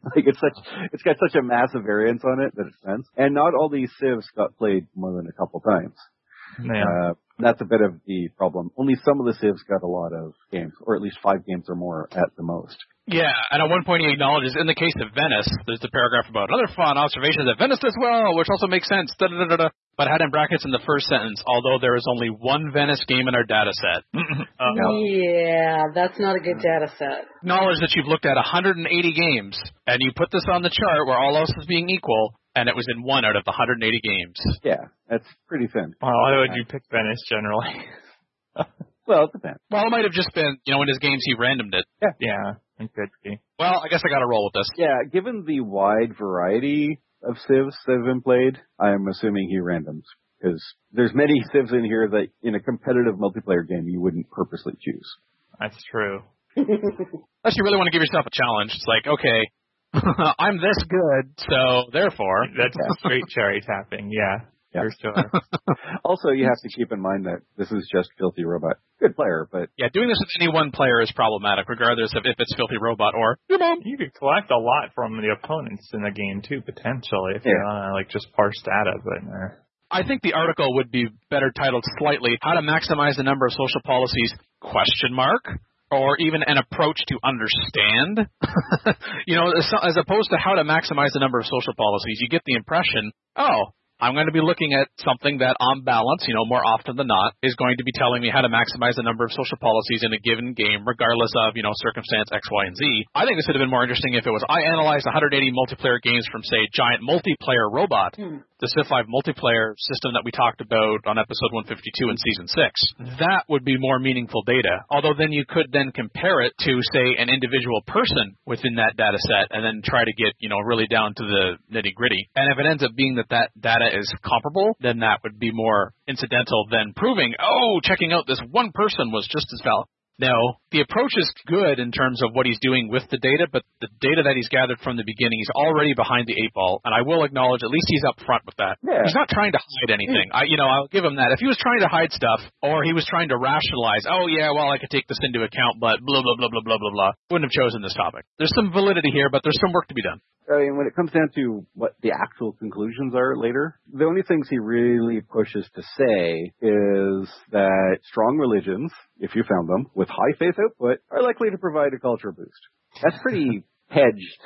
Like it's such, it's got such a massive variance on it that it's sense. And not all these civs got played more than a couple times. Yeah. Uh, that's a bit of the problem. Only some of the civs got a lot of games, or at least five games or more at the most. Yeah, and at one point he acknowledges, in the case of Venice, there's the paragraph about another fun observation that Venice does well, which also makes sense, da da da da. But I had in brackets in the first sentence, although there is only one Venice game in our data set. uh, yeah, that's not a good data set. Acknowledge that you've looked at one hundred eighty games, and you put this on the chart where all else is being equal, and it was in one out of the one hundred eighty games. Yeah, that's pretty thin. Well, why would you pick Venice generally? Well, it depends. Well, it might have just been, you know, in his games he randomed it. Yeah. Yeah, it could be. Well, I guess I got to roll with this. Yeah, given the wide variety of civs that have been played, I'm assuming he randoms. Because there's many civs in here that in a competitive multiplayer game you wouldn't purposely choose. That's true. Unless you really want to give yourself a challenge. It's like, okay, I'm this good, so therefore. That's straight cherry tapping, yeah. Yeah. For sure. Also, you have to keep in mind that this is just Filthy Robot. Good player, but... Yeah, doing this with any one player is problematic, regardless of if it's Filthy Robot or your mom. You could collect a lot from the opponents in the game, too, potentially, if yeah. you want to, like, just parse data, but... Uh... I think the article would be better titled slightly, How to Maximize the Number of Social Policies, question mark, or even an approach to understand. You know, as, as opposed to how to maximize the number of social policies, you get the impression, oh, I'm going to be looking at something that, on balance, you know, more often than not, is going to be telling me how to maximize the number of social policies in a given game, regardless of, you know, circumstance X, Y, and Z. I think this would have been more interesting if it was, I analyzed one hundred eighty multiplayer games from, say, Giant Multiplayer Robot, hmm. the Civ five multiplayer system that we talked about on episode one fifty-two in season six. That would be more meaningful data. Although then you could then compare it to, say, an individual person within that data set and then try to get, you know, really down to the nitty-gritty. And if it ends up being that that data is comparable, then that would be more incidental than proving, oh, checking out this one person was just as valid. No, the approach is good in terms of what he's doing with the data, but the data that he's gathered from the beginning, he's already behind the eight ball, and I will acknowledge at least he's up front with that. Yeah. He's not trying to hide anything. I, you know, I'll give him that. If he was trying to hide stuff, or he was trying to rationalize, oh yeah, well I could take this into account, but blah blah blah blah blah blah blah, wouldn't have chosen this topic. There's some validity here, but there's some work to be done. I mean, when it comes down to what the actual conclusions are later, the only things he really pushes to say is that strong religions, if you found them, with high faith output, are likely to provide a culture boost. That's pretty hedged.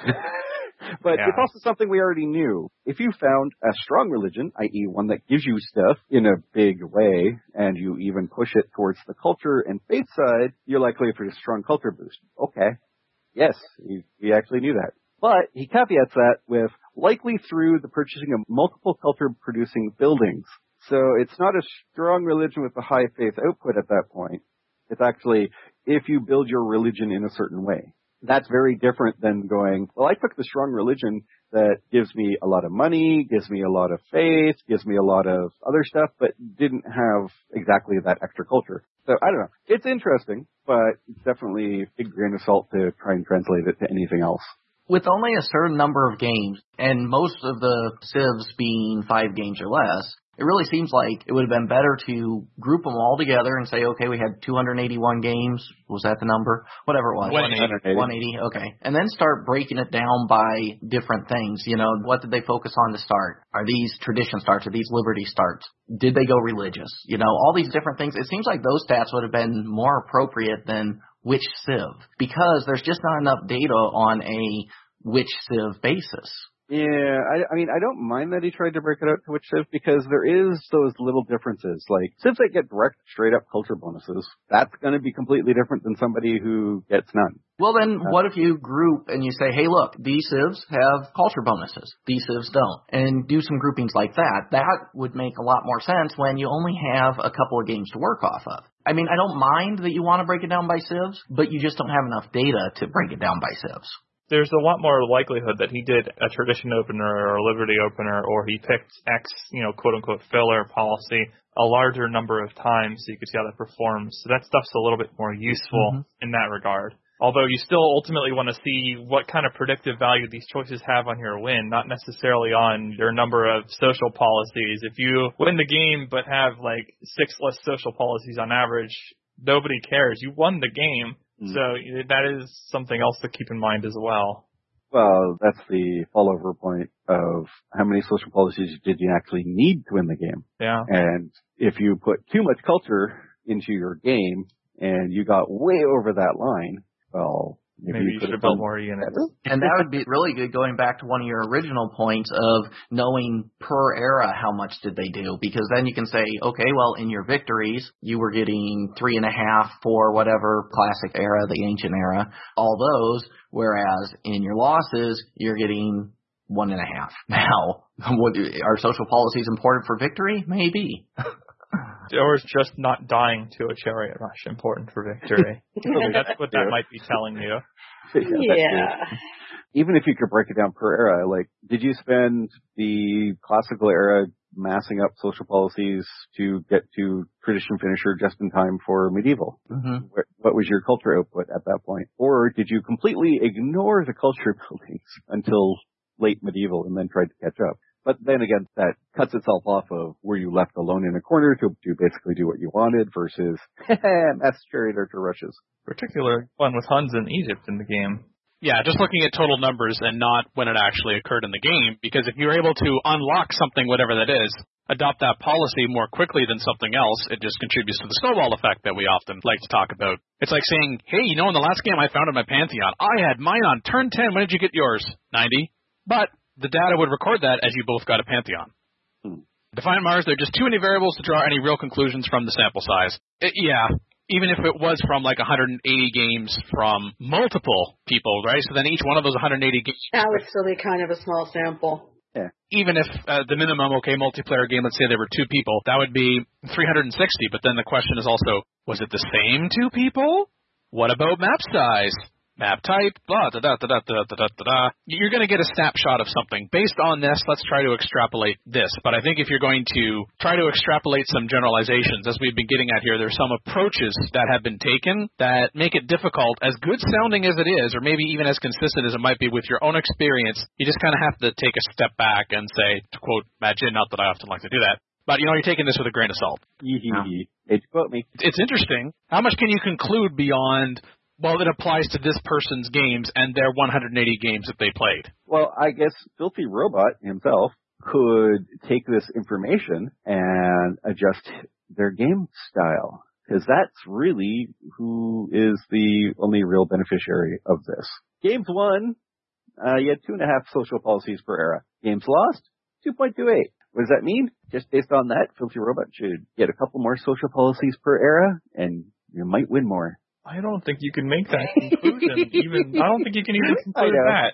But yeah. It's also something we already knew. If you found a strong religion, that is one that gives you stuff in a big way, and you even push it towards the culture and faith side, you're likely for a strong culture boost. Okay. Yes, he, he actually knew that. But he caveats that with likely through the purchasing of multiple culture-producing buildings. So it's not a strong religion with a high faith output at that point. It's actually if you build your religion in a certain way. That's very different than going, well, I took the strong religion that gives me a lot of money, gives me a lot of faith, gives me a lot of other stuff, but didn't have exactly that extra culture. So I don't know. It's interesting, but it's definitely a big grain of salt to try and translate it to anything else. With only a certain number of games, and most of the civs being five games or less, it really seems like it would have been better to group them all together and say, okay, we had two hundred eighty-one games. Was that the number? Whatever it was. one eighty. one eighty, okay. And then start breaking it down by different things. You know, what did they focus on to start? Are these tradition starts? Are these liberty starts? Did they go religious? You know, all these different things. It seems like those stats would have been more appropriate than which civ, because there's just not enough data on a which civ basis. Yeah, I, I mean, I don't mind that he tried to break it out to which civ, because there is those little differences. Like, civs that get direct, straight-up culture bonuses, that's going to be completely different than somebody who gets none. Well, then, uh, what if you group and you say, hey, look, these civs have culture bonuses, these civs don't, and do some groupings like that? That would make a lot more sense when you only have a couple of games to work off of. I mean, I don't mind that you want to break it down by civs, but you just don't have enough data to break it down by civs. There's a lot more likelihood that he did a tradition opener or a liberty opener, or he picked X, you know, quote-unquote filler policy a larger number of times so you could see how that performs. So that stuff's a little bit more useful mm-hmm. in that regard. Although you still ultimately want to see what kind of predictive value these choices have on your win, not necessarily on your number of social policies. If you win the game but have like six less social policies on average, nobody cares. You won the game. So that is something else to keep in mind as well. Well, that's the fallover point of how many social policies did you actually need to win the game. Yeah. And if you put too much culture into your game and you got way over that line, well, maybe, maybe you, you should should have built built more units. And that would be really good going back to one of your original points of knowing per era how much did they do, because then you can say, okay, well, in your victories, you were getting three and a half for whatever classic era, the ancient era, all those, whereas in your losses, you're getting one and a half. Now, what, are social policies important for victory? Maybe. Or is just not dying to a chariot rush important for victory? That's what that might be telling you. Yeah. Yeah. Even if you could break it down per era, like, did you spend the classical era massing up social policies to get to tradition finisher just in time for medieval? Mm-hmm. What was your culture output at that point? Or did you completely ignore the culture buildings until late medieval and then tried to catch up? But then again, that cuts itself off of were you left alone in a corner to, to basically do what you wanted versus mass chariot archer rushes. Particular one with Huns in Egypt in the game. Yeah, just looking at total numbers and not when it actually occurred in the game, because if you're able to unlock something, whatever that is, adopt that policy more quickly than something else, it just contributes to the snowball effect that we often like to talk about. It's like saying, hey, you know, in the last game I founded my Pantheon, I had mine on turn ten, when did you get yours? ninety. But the data would record that as you both got a Pantheon. Hmm. Define Mars, there are just too many variables to draw any real conclusions from the sample size. It, yeah. Even if it was from like one hundred eighty games from multiple people, right? So then each one of those one hundred eighty games... That would still be kind of a small sample. Yeah. Even if uh, the minimum, okay, multiplayer game, let's say there were two people, that would be three hundred sixty. But then the question is also, was it the same two people? What about map size? Map type, blah, da, da, da, da, da, da, da, da. You're going to get a snapshot of something. Based on this, let's try to extrapolate this. But I think if you're going to try to extrapolate some generalizations, as we've been getting at here, there's some approaches that have been taken that make it difficult, as good sounding as it is, or maybe even as consistent as it might be with your own experience. You just kind of have to take a step back and say, to quote Matt Jin, not that I often like to do that, but, you know, you're taking this with a grain of salt. Yeah. It's quote me. It's interesting. How much can you conclude beyond... well, it applies to this person's games and their one hundred eighty games that they played? Well, I guess Filthy Robot himself could take this information and adjust their game style, because that's really who is the only real beneficiary of this. Games won, uh, you had two and a half social policies per era. Games lost, two point two eight. What does that mean? Just based on that, Filthy Robot should get a couple more social policies per era, and you might win more. I don't think you can make that conclusion. even I don't think you can even conclude that.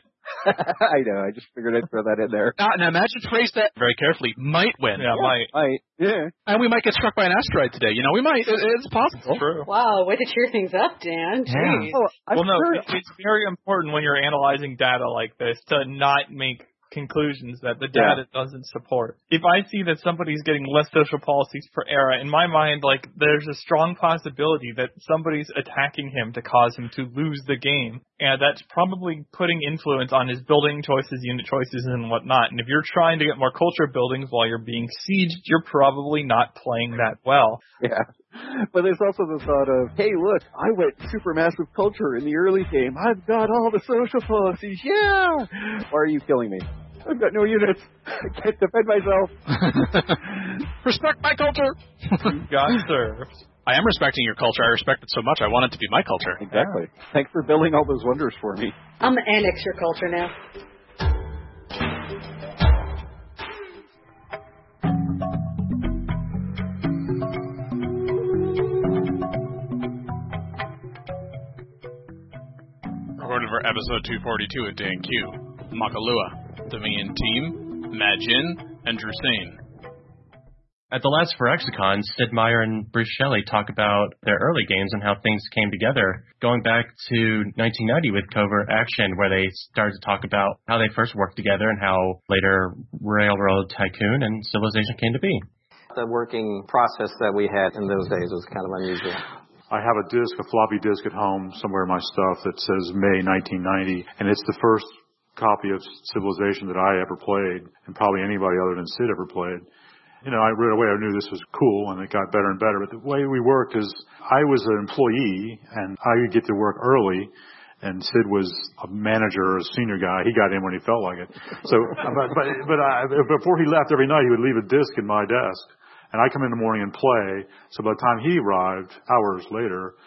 I know. I just figured I'd throw that in there. Uh, now imagine phrase that very carefully. Might win. Yeah, Yeah, might. might. Yeah. And we might get struck by an asteroid today. You know, we might. It, it's possible. True. Wow, way to cheer things up, Dan. Jeez. Oh, I've Well, no, heard- it, it's very important when you're analyzing data like this to not make conclusions that the data yeah. doesn't support. If I see that somebody's getting less social policies per era, in my mind, like, there's a strong possibility that somebody's attacking him to cause him to lose the game. And that's probably putting influence on his building choices, unit choices, and whatnot. And if you're trying to get more culture buildings while you're being sieged, you're probably not playing that well. Yeah. But there's also the thought of, hey, look, I went supermassive culture in the early game. I've got all the social policies. Yeah! Why are you killing me? I've got no units. I can't defend myself. Respect my culture. You got served. I am respecting your culture. I respect it so much. I want it to be my culture. Exactly. Thanks for building all those wonders for me. I'm going to annex your culture now. Recorded for episode two forty-two at Dan Q. Makalua, the Mian team, Majin, and Drusane. At the last Phyrexicon, Sid Meier and Bruce Shelley talk about their early games and how things came together, going back to nineteen ninety with Covert Action, where they started to talk about how they first worked together and how later Railroad Tycoon and Civilization came to be. The working process that we had in those days was kind of unusual. I have a disc, a floppy disk at home, somewhere in my stuff that says May nineteen ninety, and it's the first copy of Civilization that I ever played, and probably anybody other than Sid ever played. You know, I right away I knew this was cool, and it got better and better. But the way we worked is I was an employee, and I would get to work early, and Sid was a manager or a senior guy. He got in when he felt like it. So, but but but I, before he left every night, he would leave a disc in my desk, and I come in the morning and play. So by the time he arrived, hours later,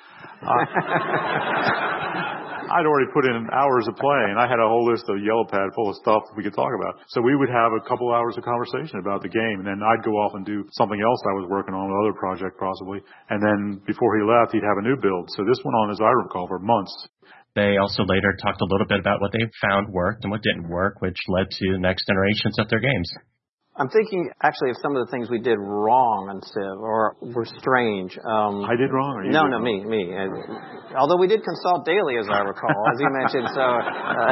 I, I'd already put in hours of playing. I had a whole list of yellow pad full of stuff we could talk about. So we would have a couple hours of conversation about the game, and then I'd go off and do something else I was working on, another project possibly. And then before he left, he'd have a new build. So this went on, as I recall, for months. They also later talked a little bit about what they found worked and what didn't work, which led to the next generations of their games. I'm thinking, actually, of some of the things we did wrong on Civ, or were strange. Um, I did wrong? Or you no, did no, wrong? me, me. And, although we did consult daily, as I recall, as you mentioned. So, uh,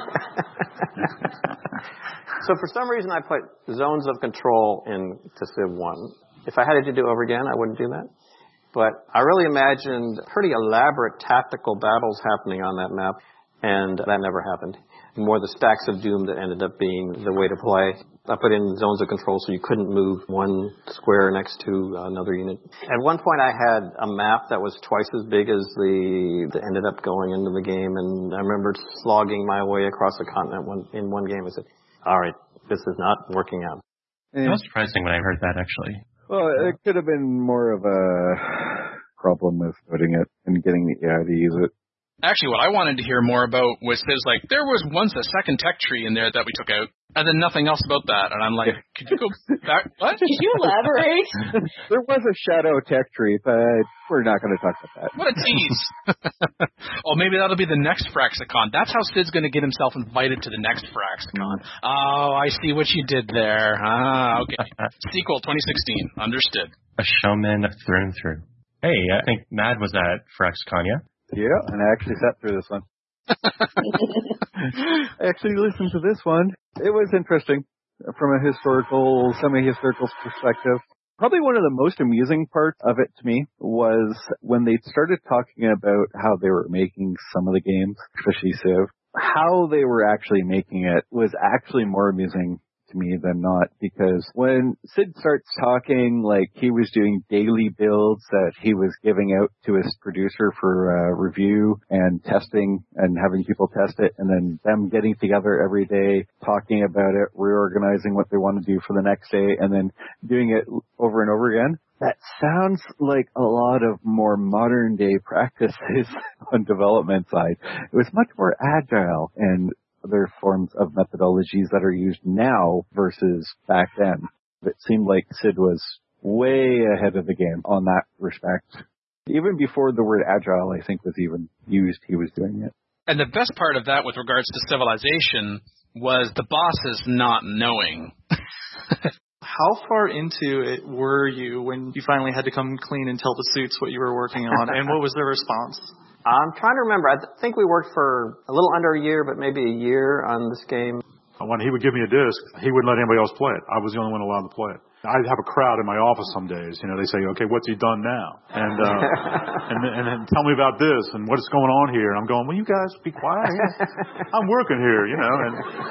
so for some reason, I put zones of control into Civ one. If I had it to do over again, I wouldn't do that. But I really imagined pretty elaborate tactical battles happening on that map, and that never happened. More the stacks of doom that ended up being the way to play. I put in zones of control so you couldn't move one square next to another unit. At one point I had a map that was twice as big as the that ended up going into the game, and I remember slogging my way across the continent one, in one game. I said, all right, this is not working out. It was surprising when I heard that, actually. Well, it could have been more of a problem with putting it and getting the A I to use it. Actually, what I wanted to hear more about was there's like, there was once a second tech tree in there that we took out, and then nothing else about that. And I'm like, could you go back? What? Could you elaborate? There was a shadow tech tree, but we're not going to talk about that. What a tease. Oh, maybe that'll be the next Fraxicon. That's how Sid's going to get himself invited to the next Fraxicon. Oh, I see what you did there. Ah, okay. Sequel twenty sixteen. Understood. A showman through and through. Hey, I think Mad was at Fraxicon, yeah? Yeah, and I actually sat through this one. I actually listened to this one. It was interesting from a historical, semi-historical perspective. Probably one of the most amusing parts of it to me was when they started talking about how they were making some of the games, especially Civ. How they were actually making it was actually more amusing to me than not, because when Sid starts talking like he was doing daily builds that he was giving out to his producer for uh, review and testing and having people test it, and then them getting together every day, talking about it, reorganizing what they want to do for the next day, and then doing it over and over again. That sounds like a lot of more modern day practices on development side. It was much more agile and other forms of methodologies that are used now versus back then. It seemed like Sid was way ahead of the game on that respect. Even before the word agile, I think, was even used, he was doing it. And the best part of that with regards to Civilization was the bosses not knowing. How far into it were you when you finally had to come clean and tell the suits what you were working on, and what was their response? I'm trying to remember. I th- think we worked for a little under a year, but maybe a year on this game. When he would give me a disc, he wouldn't let anybody else play it. I was the only one allowed to play it. I'd have a crowd in my office some days. You know, they say, okay, what's he done now? And, uh, and, and then tell me about this and what's going on here. And I'm going, will you guys be quiet? I'm working here, you know. And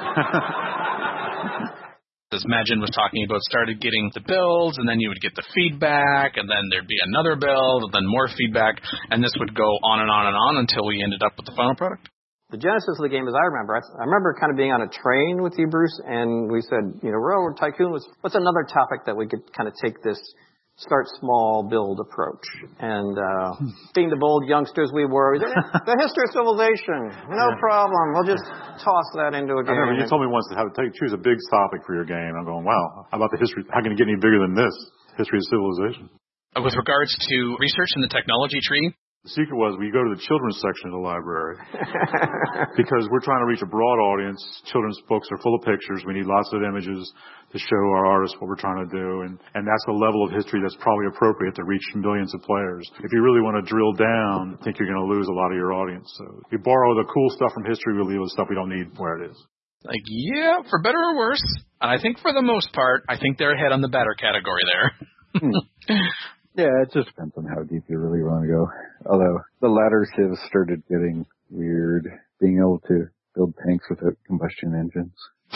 as Magin was talking about, started getting the builds, and then you would get the feedback, and then there'd be another build, and then more feedback, and this would go on and on and on until we ended up with the final product. The genesis of the game, as I remember, I, I remember kind of being on a train with you, Bruce, and we said, you know, Railroad Tycoon was, what's another topic that we could kind of take this start small, build approach. And uh, being the bold youngsters we were, we said, the history of civilization, no yeah. problem. We'll just toss that into a game. I remember you told me once to have take choose a big topic for your game. I'm going, wow, how about the history? How can it get any bigger than this? History of civilization. With regards to research in the technology tree, the secret was we go to the children's section of the library because we're trying to reach a broad audience. Children's books are full of pictures. We need lots of images to show our artists what we're trying to do. And, and that's a level of history that's probably appropriate to reach millions of players. If you really want to drill down, I think you're going to lose a lot of your audience. So we borrow the cool stuff from history, we leave the stuff we don't need where it is. Like, yeah, for better or worse. And I think for the most part, I think they're ahead on the better category there. Yeah, it just depends on how deep you really want to go. Although the latter civs started getting weird, being able to build tanks without combustion engines.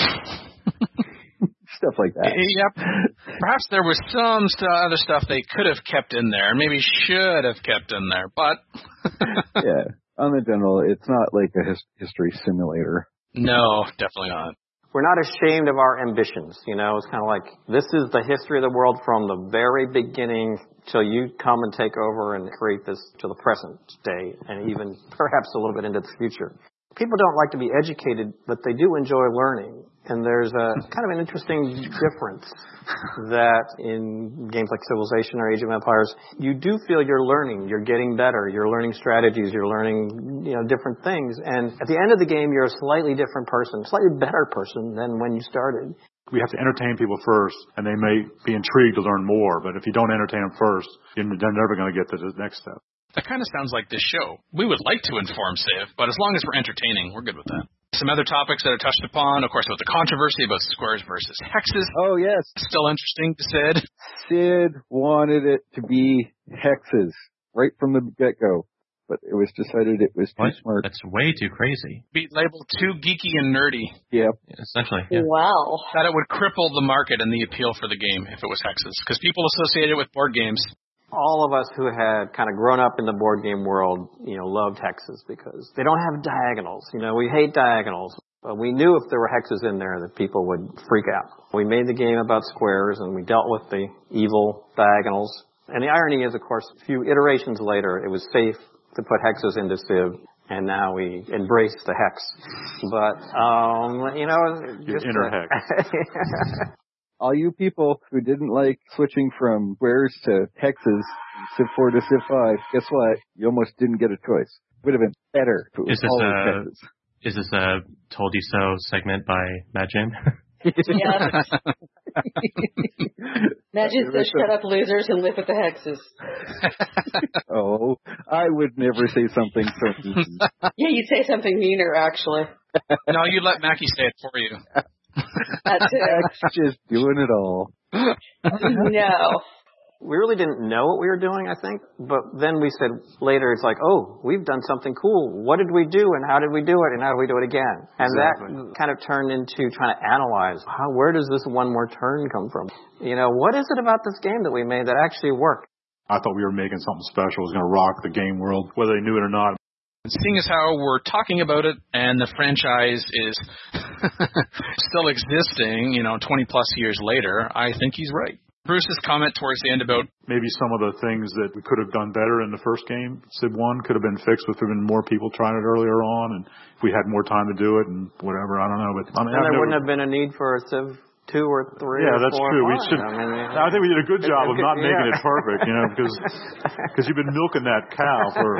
Stuff like that. Yep. Perhaps there was some st- other stuff they could have kept in there, maybe should have kept in there, but... Yeah. on the general, it's not like a his- history simulator. No, definitely not. We're not ashamed of our ambitions, you know. It's kind of like, this is the history of the world from the very beginning till you come and take over and create this to the present day and even perhaps a little bit into the future. People don't like to be educated, but they do enjoy learning. And there's a kind of an interesting difference that in games like Civilization or Age of Empires, you do feel you're learning, you're getting better, you're learning strategies, you're learning, you know, different things. And at the end of the game, you're a slightly different person, slightly better person than when you started. We have to entertain people first, and they may be intrigued to learn more. But if you don't entertain them first, you're never going to get to the next step. That kind of sounds like this show. We would like to inform Civ, but as long as we're entertaining, we're good with that. Some other topics that are touched upon, of course, with the controversy about squares versus hexes. Oh, yes. Still interesting to Sid. Sid wanted it to be hexes right from the get-go, but it was decided it was too What? smart. That's way too crazy. Be labeled too geeky and nerdy. Yep. Essentially, yeah. Wow. That it would cripple the market and the appeal for the game if it was hexes. Because people associate it with board games. All of us who had kind of grown up in the board game world, you know, loved hexes because they don't have diagonals. You know, we hate diagonals. But we knew if there were hexes in there that people would freak out. We made the game about squares and we dealt with the evil diagonals. And the irony is, of course, a few iterations later, it was safe to put hexes into Civ. And now we embrace the hex. But, um, you know, Your just inner uh, hex. All you people who didn't like switching from squares to hexes, Civ four to Civ five, guess what? You almost didn't get a choice. Would have been better if it was Is this always a hexes. is this a Told You So segment by Matt Jim? Yeah. Imagine so shut up losers and live with the hexes. Oh, I would never say something so mean. Yeah, you'd say something meaner, actually. No, you let Mackie say it for you. That's it. That's just doing it all. No. we really didn't know what we were doing, I think. But then we said later, it's like, oh, we've done something cool. What did we do and how did we do it and how do we do it again? And Exactly. that kind of turned into trying to analyze, how, where does this one more turn come from? You know, what is it about this game that we made that actually worked? I thought we were making something special. It was going to rock the game world, whether they knew it or not. Seeing as how we're talking about it and the franchise is still existing, you know, twenty plus years later, I think he's right. Bruce's comment towards the end about Maybe some of the things that we could have done better in the first game, Civ one, could have been fixed if there had been more people trying it earlier on, and if we had more time to do it and whatever, I don't know. But I mean, And I've there never, wouldn't have been a need for a Civ two or three yeah, or that's four true. or We five. should. I mean, I think we did a good job of it- not yeah. making it perfect, you know, because because you've been milking that cow for.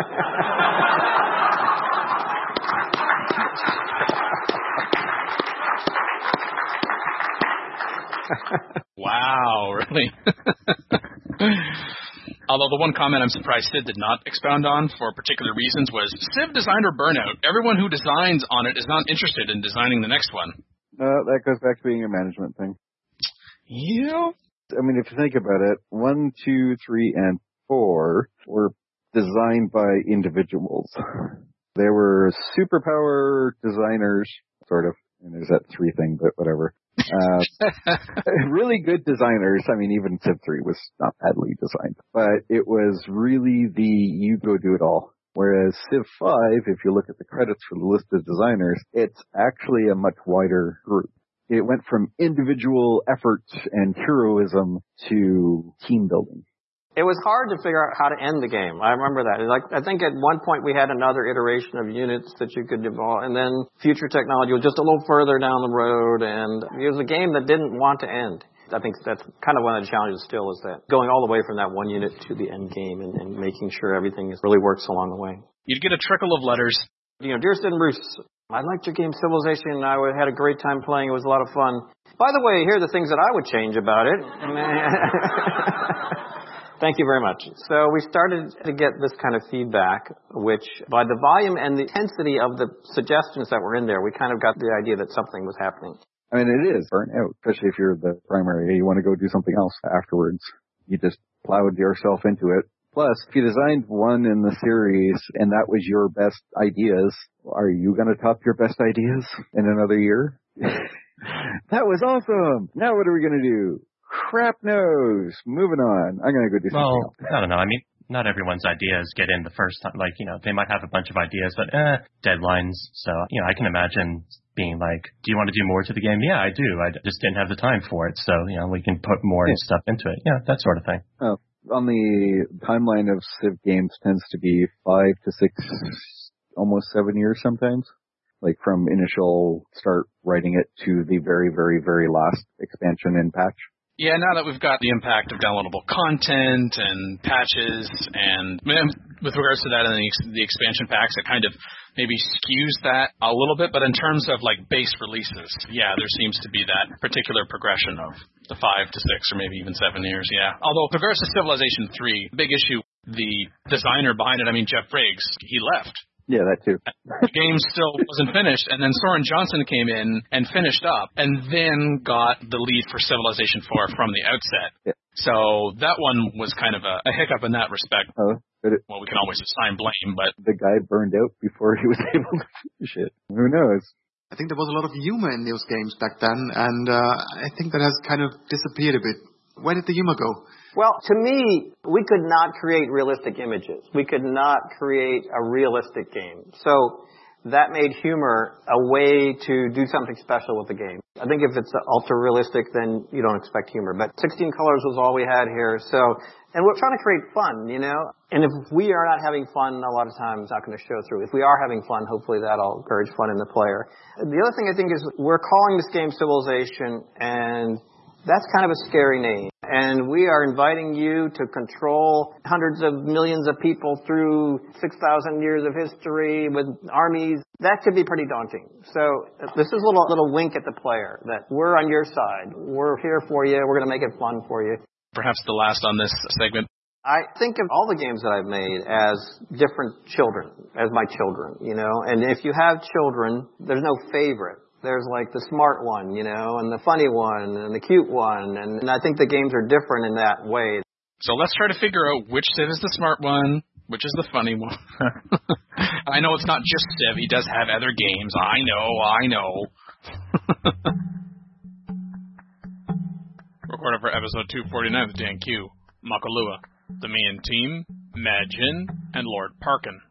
wow, really? Although the one comment I'm surprised Sid did not expound on for particular reasons was Civ designer burnout. Everyone who designs on it is not interested in designing the next one. No, that goes back to being a management thing. Yeah. I mean, if you think about it, one, two, three, and four were designed by individuals. They were superpower designers, sort of. And there's that three thing, but whatever. Uh, really good designers. I mean, even Civ three was not badly designed, but it was really the you go do it all. Whereas Civ five, if you look at the credits for the list of designers, it's actually a much wider group. It went from individual efforts and heroism to team building. It was hard to figure out how to end the game. I remember that. Like, I think at one point we had another iteration of units that you could evolve, and then future technology was just a little further down the road, and it was a game that didn't want to end. I think that's kind of one of the challenges still, is that going all the way from that one unit to the end game and, and making sure everything is, really works along the way. You'd get a trickle of letters. You know, Dear Sid and Bruce, I liked your game Civilization. I had a great time playing. It was a lot of fun. By the way, here are the things that I would change about it. Thank you very much. So we started to get this kind of feedback, which by the volume and the intensity of the suggestions that were in there, we kind of got the idea that something was happening. I mean, it is burnt out, especially if you're the primary. You want to go do something else afterwards. You just plowed yourself into it. Plus, if you designed one in the series and that was your best ideas, are you going to top your best ideas in another year? That was awesome. Now what are we going to do? Crap knows. Moving on. I'm going to go do something Well, else. I don't know. I mean, not everyone's ideas get in the first time. Like, you know, they might have a bunch of ideas, but eh, deadlines. So, you know, I can imagine being like, do you want to do more to the game? Yeah, I do. I just didn't have the time for it. So, you know, we can put more yeah. stuff into it. Yeah, that sort of thing. Oh, on the timeline of Civ games tends to be five to six, almost seven years sometimes. Like from initial start writing it to the very, very, very last expansion and patch. Yeah, now that we've got the impact of downloadable content and patches, and with regards to that and the, the expansion packs, it kind of maybe skews that a little bit. But in terms of like base releases, yeah, there seems to be that particular progression of the five to six or maybe even seven years. Yeah. Although with regards to Civilization three, big issue, the designer behind it, I mean Jeff Briggs, he left. Yeah, that too. The game still wasn't finished, and then Soren Johnson came in and finished up, and then got the lead for Civilization four from the outset. Yeah. So that one was kind of a, a hiccup in that respect. Oh, but it, well, we can always assign blame, but the guy burned out before he was able to finish it. Who knows? I think there was a lot of humor in those games back then, and uh, I think that has kind of disappeared a bit. Where did the humor go? Well, to me, we could not create realistic images. We could not create a realistic game. So that made humor a way to do something special with the game. I think if it's ultra-realistic, then you don't expect humor. But sixteen colors was all we had here. So, and we're trying to create fun, you know? And if we are not having fun, a lot of times it's not going to show through. If we are having fun, hopefully that'll encourage fun in the player. The other thing I think is we're calling this game Civilization, and that's kind of a scary name. And we are inviting you to control hundreds of millions of people through six thousand years of history with armies. That could be pretty daunting. So this is a little, little wink at the player that we're on your side. We're here for you. We're going to make it fun for you. Perhaps the last on this segment. I think of all the games that I've made as different children, as my children, you know. And if you have children, there's no favorite. There's like the smart one, you know, and the funny one, and the cute one, and, and I think the games are different in that way. So let's try to figure out which Civ is the smart one, which is the funny one. I know it's not just Civ. He does have other games. I know, I know. Recorded for episode two forty-nine of Dan Q, Makalua, the Mayan Team, Mad Jin, and Lord Parkin.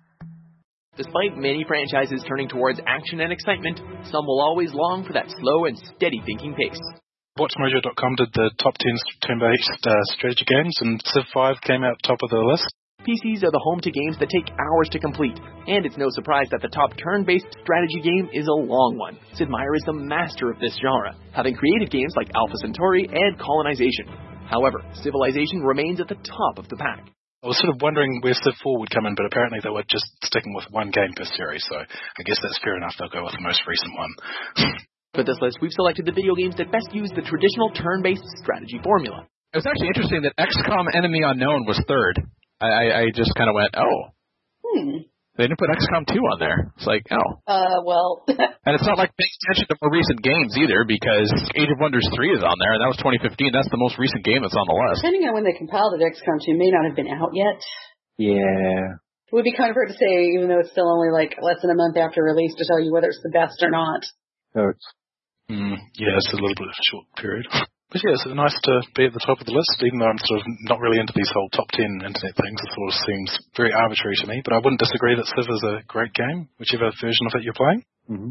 Despite many franchises turning towards action and excitement, some will always long for that slow and steady thinking pace. Watch Mojo dot com did the top ten turn-based uh, strategy games, and Civ five came out top of the list. P Cs are the home to games that take hours to complete, and it's no surprise that the top turn-based strategy game is a long one. Sid Meier is the master of this genre, having created games like Alpha Centauri and Colonization. However, Civilization remains at the top of the pack. I was sort of wondering where Civ four would come in, but apparently they were just sticking with one game per series, so I guess that's fair enough. They'll go with the most recent one. For this list, we've selected the video games that best use the traditional turn-based strategy formula. It was actually interesting that X COM Enemy Unknown was third. I, I, I just kind of went, oh. Hmm. They didn't put X COM two on there. It's like, oh. Uh, well. And it's not like paying attention to more recent games either, because Age of Wonders three is on there, and that was twenty fifteen. That's the most recent game that's on the list. Depending on when they compiled it, X COM two may not have been out yet. Yeah. It would be kind of hard to say, even though it's still only like less than a month after release, to tell you whether it's the best or not. So it's, mm, yeah, it's a little bit of a short period. But yeah, it's nice to be at the top of the list, even though I'm sort of not really into these whole top ten internet things. It sort of seems very arbitrary to me, but I wouldn't disagree that Civ is a great game, whichever version of it you're playing. Mm-hmm.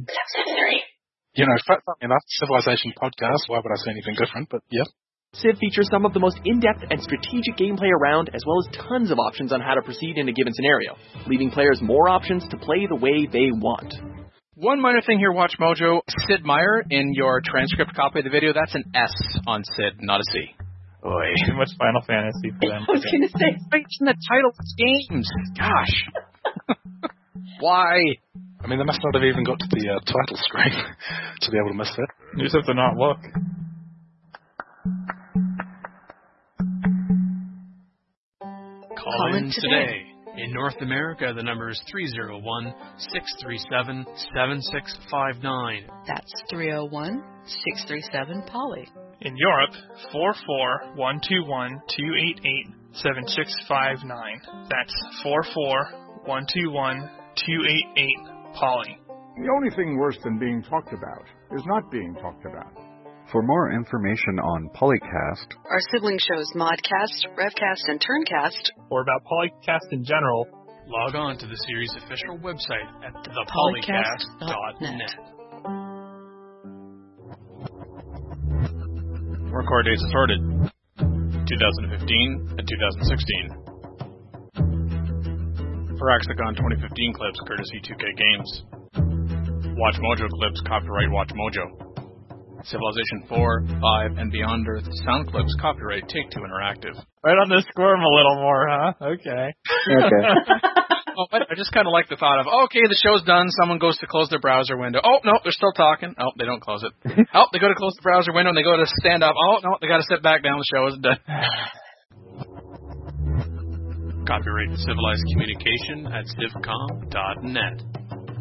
You know, funnily enough, Civilization podcast, why would I say anything different, but yeah. Civ features some of the most in-depth and strategic gameplay around, as well as tons of options on how to proceed in a given scenario, leaving players more options to play the way they want. One minor thing here, Watch Mojo. Sid Meier, in your transcript copy of the video, that's an S on Sid, not a C. Boy, too much Final Fantasy for them. I was going to say, it's in the title of the games. Gosh. Why? I mean, they must not have even got to the uh, title screen to be able to miss that. You just have to not look. Call in today. In North America, the number is three oh one, six three seven, seven six five nine. That's three oh one, six three seven, Polly. In Europe, four four, one two one, two eight eight, seven six five nine. That's four four, one two one, two eight eight, Polly. The only thing worse than being talked about is not being talked about. For more information on Polycast, our sibling shows Modcast, Revcast, and Turncast, or about Polycast in general, log on to the series' official website at the polycast dot net. Record dates assorted, twenty fifteen and two thousand sixteen. For Hexagon twenty fifteen clips, courtesy two K Games. Watch Mojo clips, copyright Watch Mojo. Civilization four, five, and Beyond Earth sound clips, copyright Take-Two Interactive. Right on the squirm a little more, huh? Okay. Okay. Oh, I just kind of like the thought of, okay, the show's done, someone goes to close their browser window. Oh, no, they're still talking. Oh, they don't close it. Oh, they go to close the browser window and they go to stand up. Oh, no, they got to sit back down, the show isn't done. Copyright Civilized Communication at civcom dot net.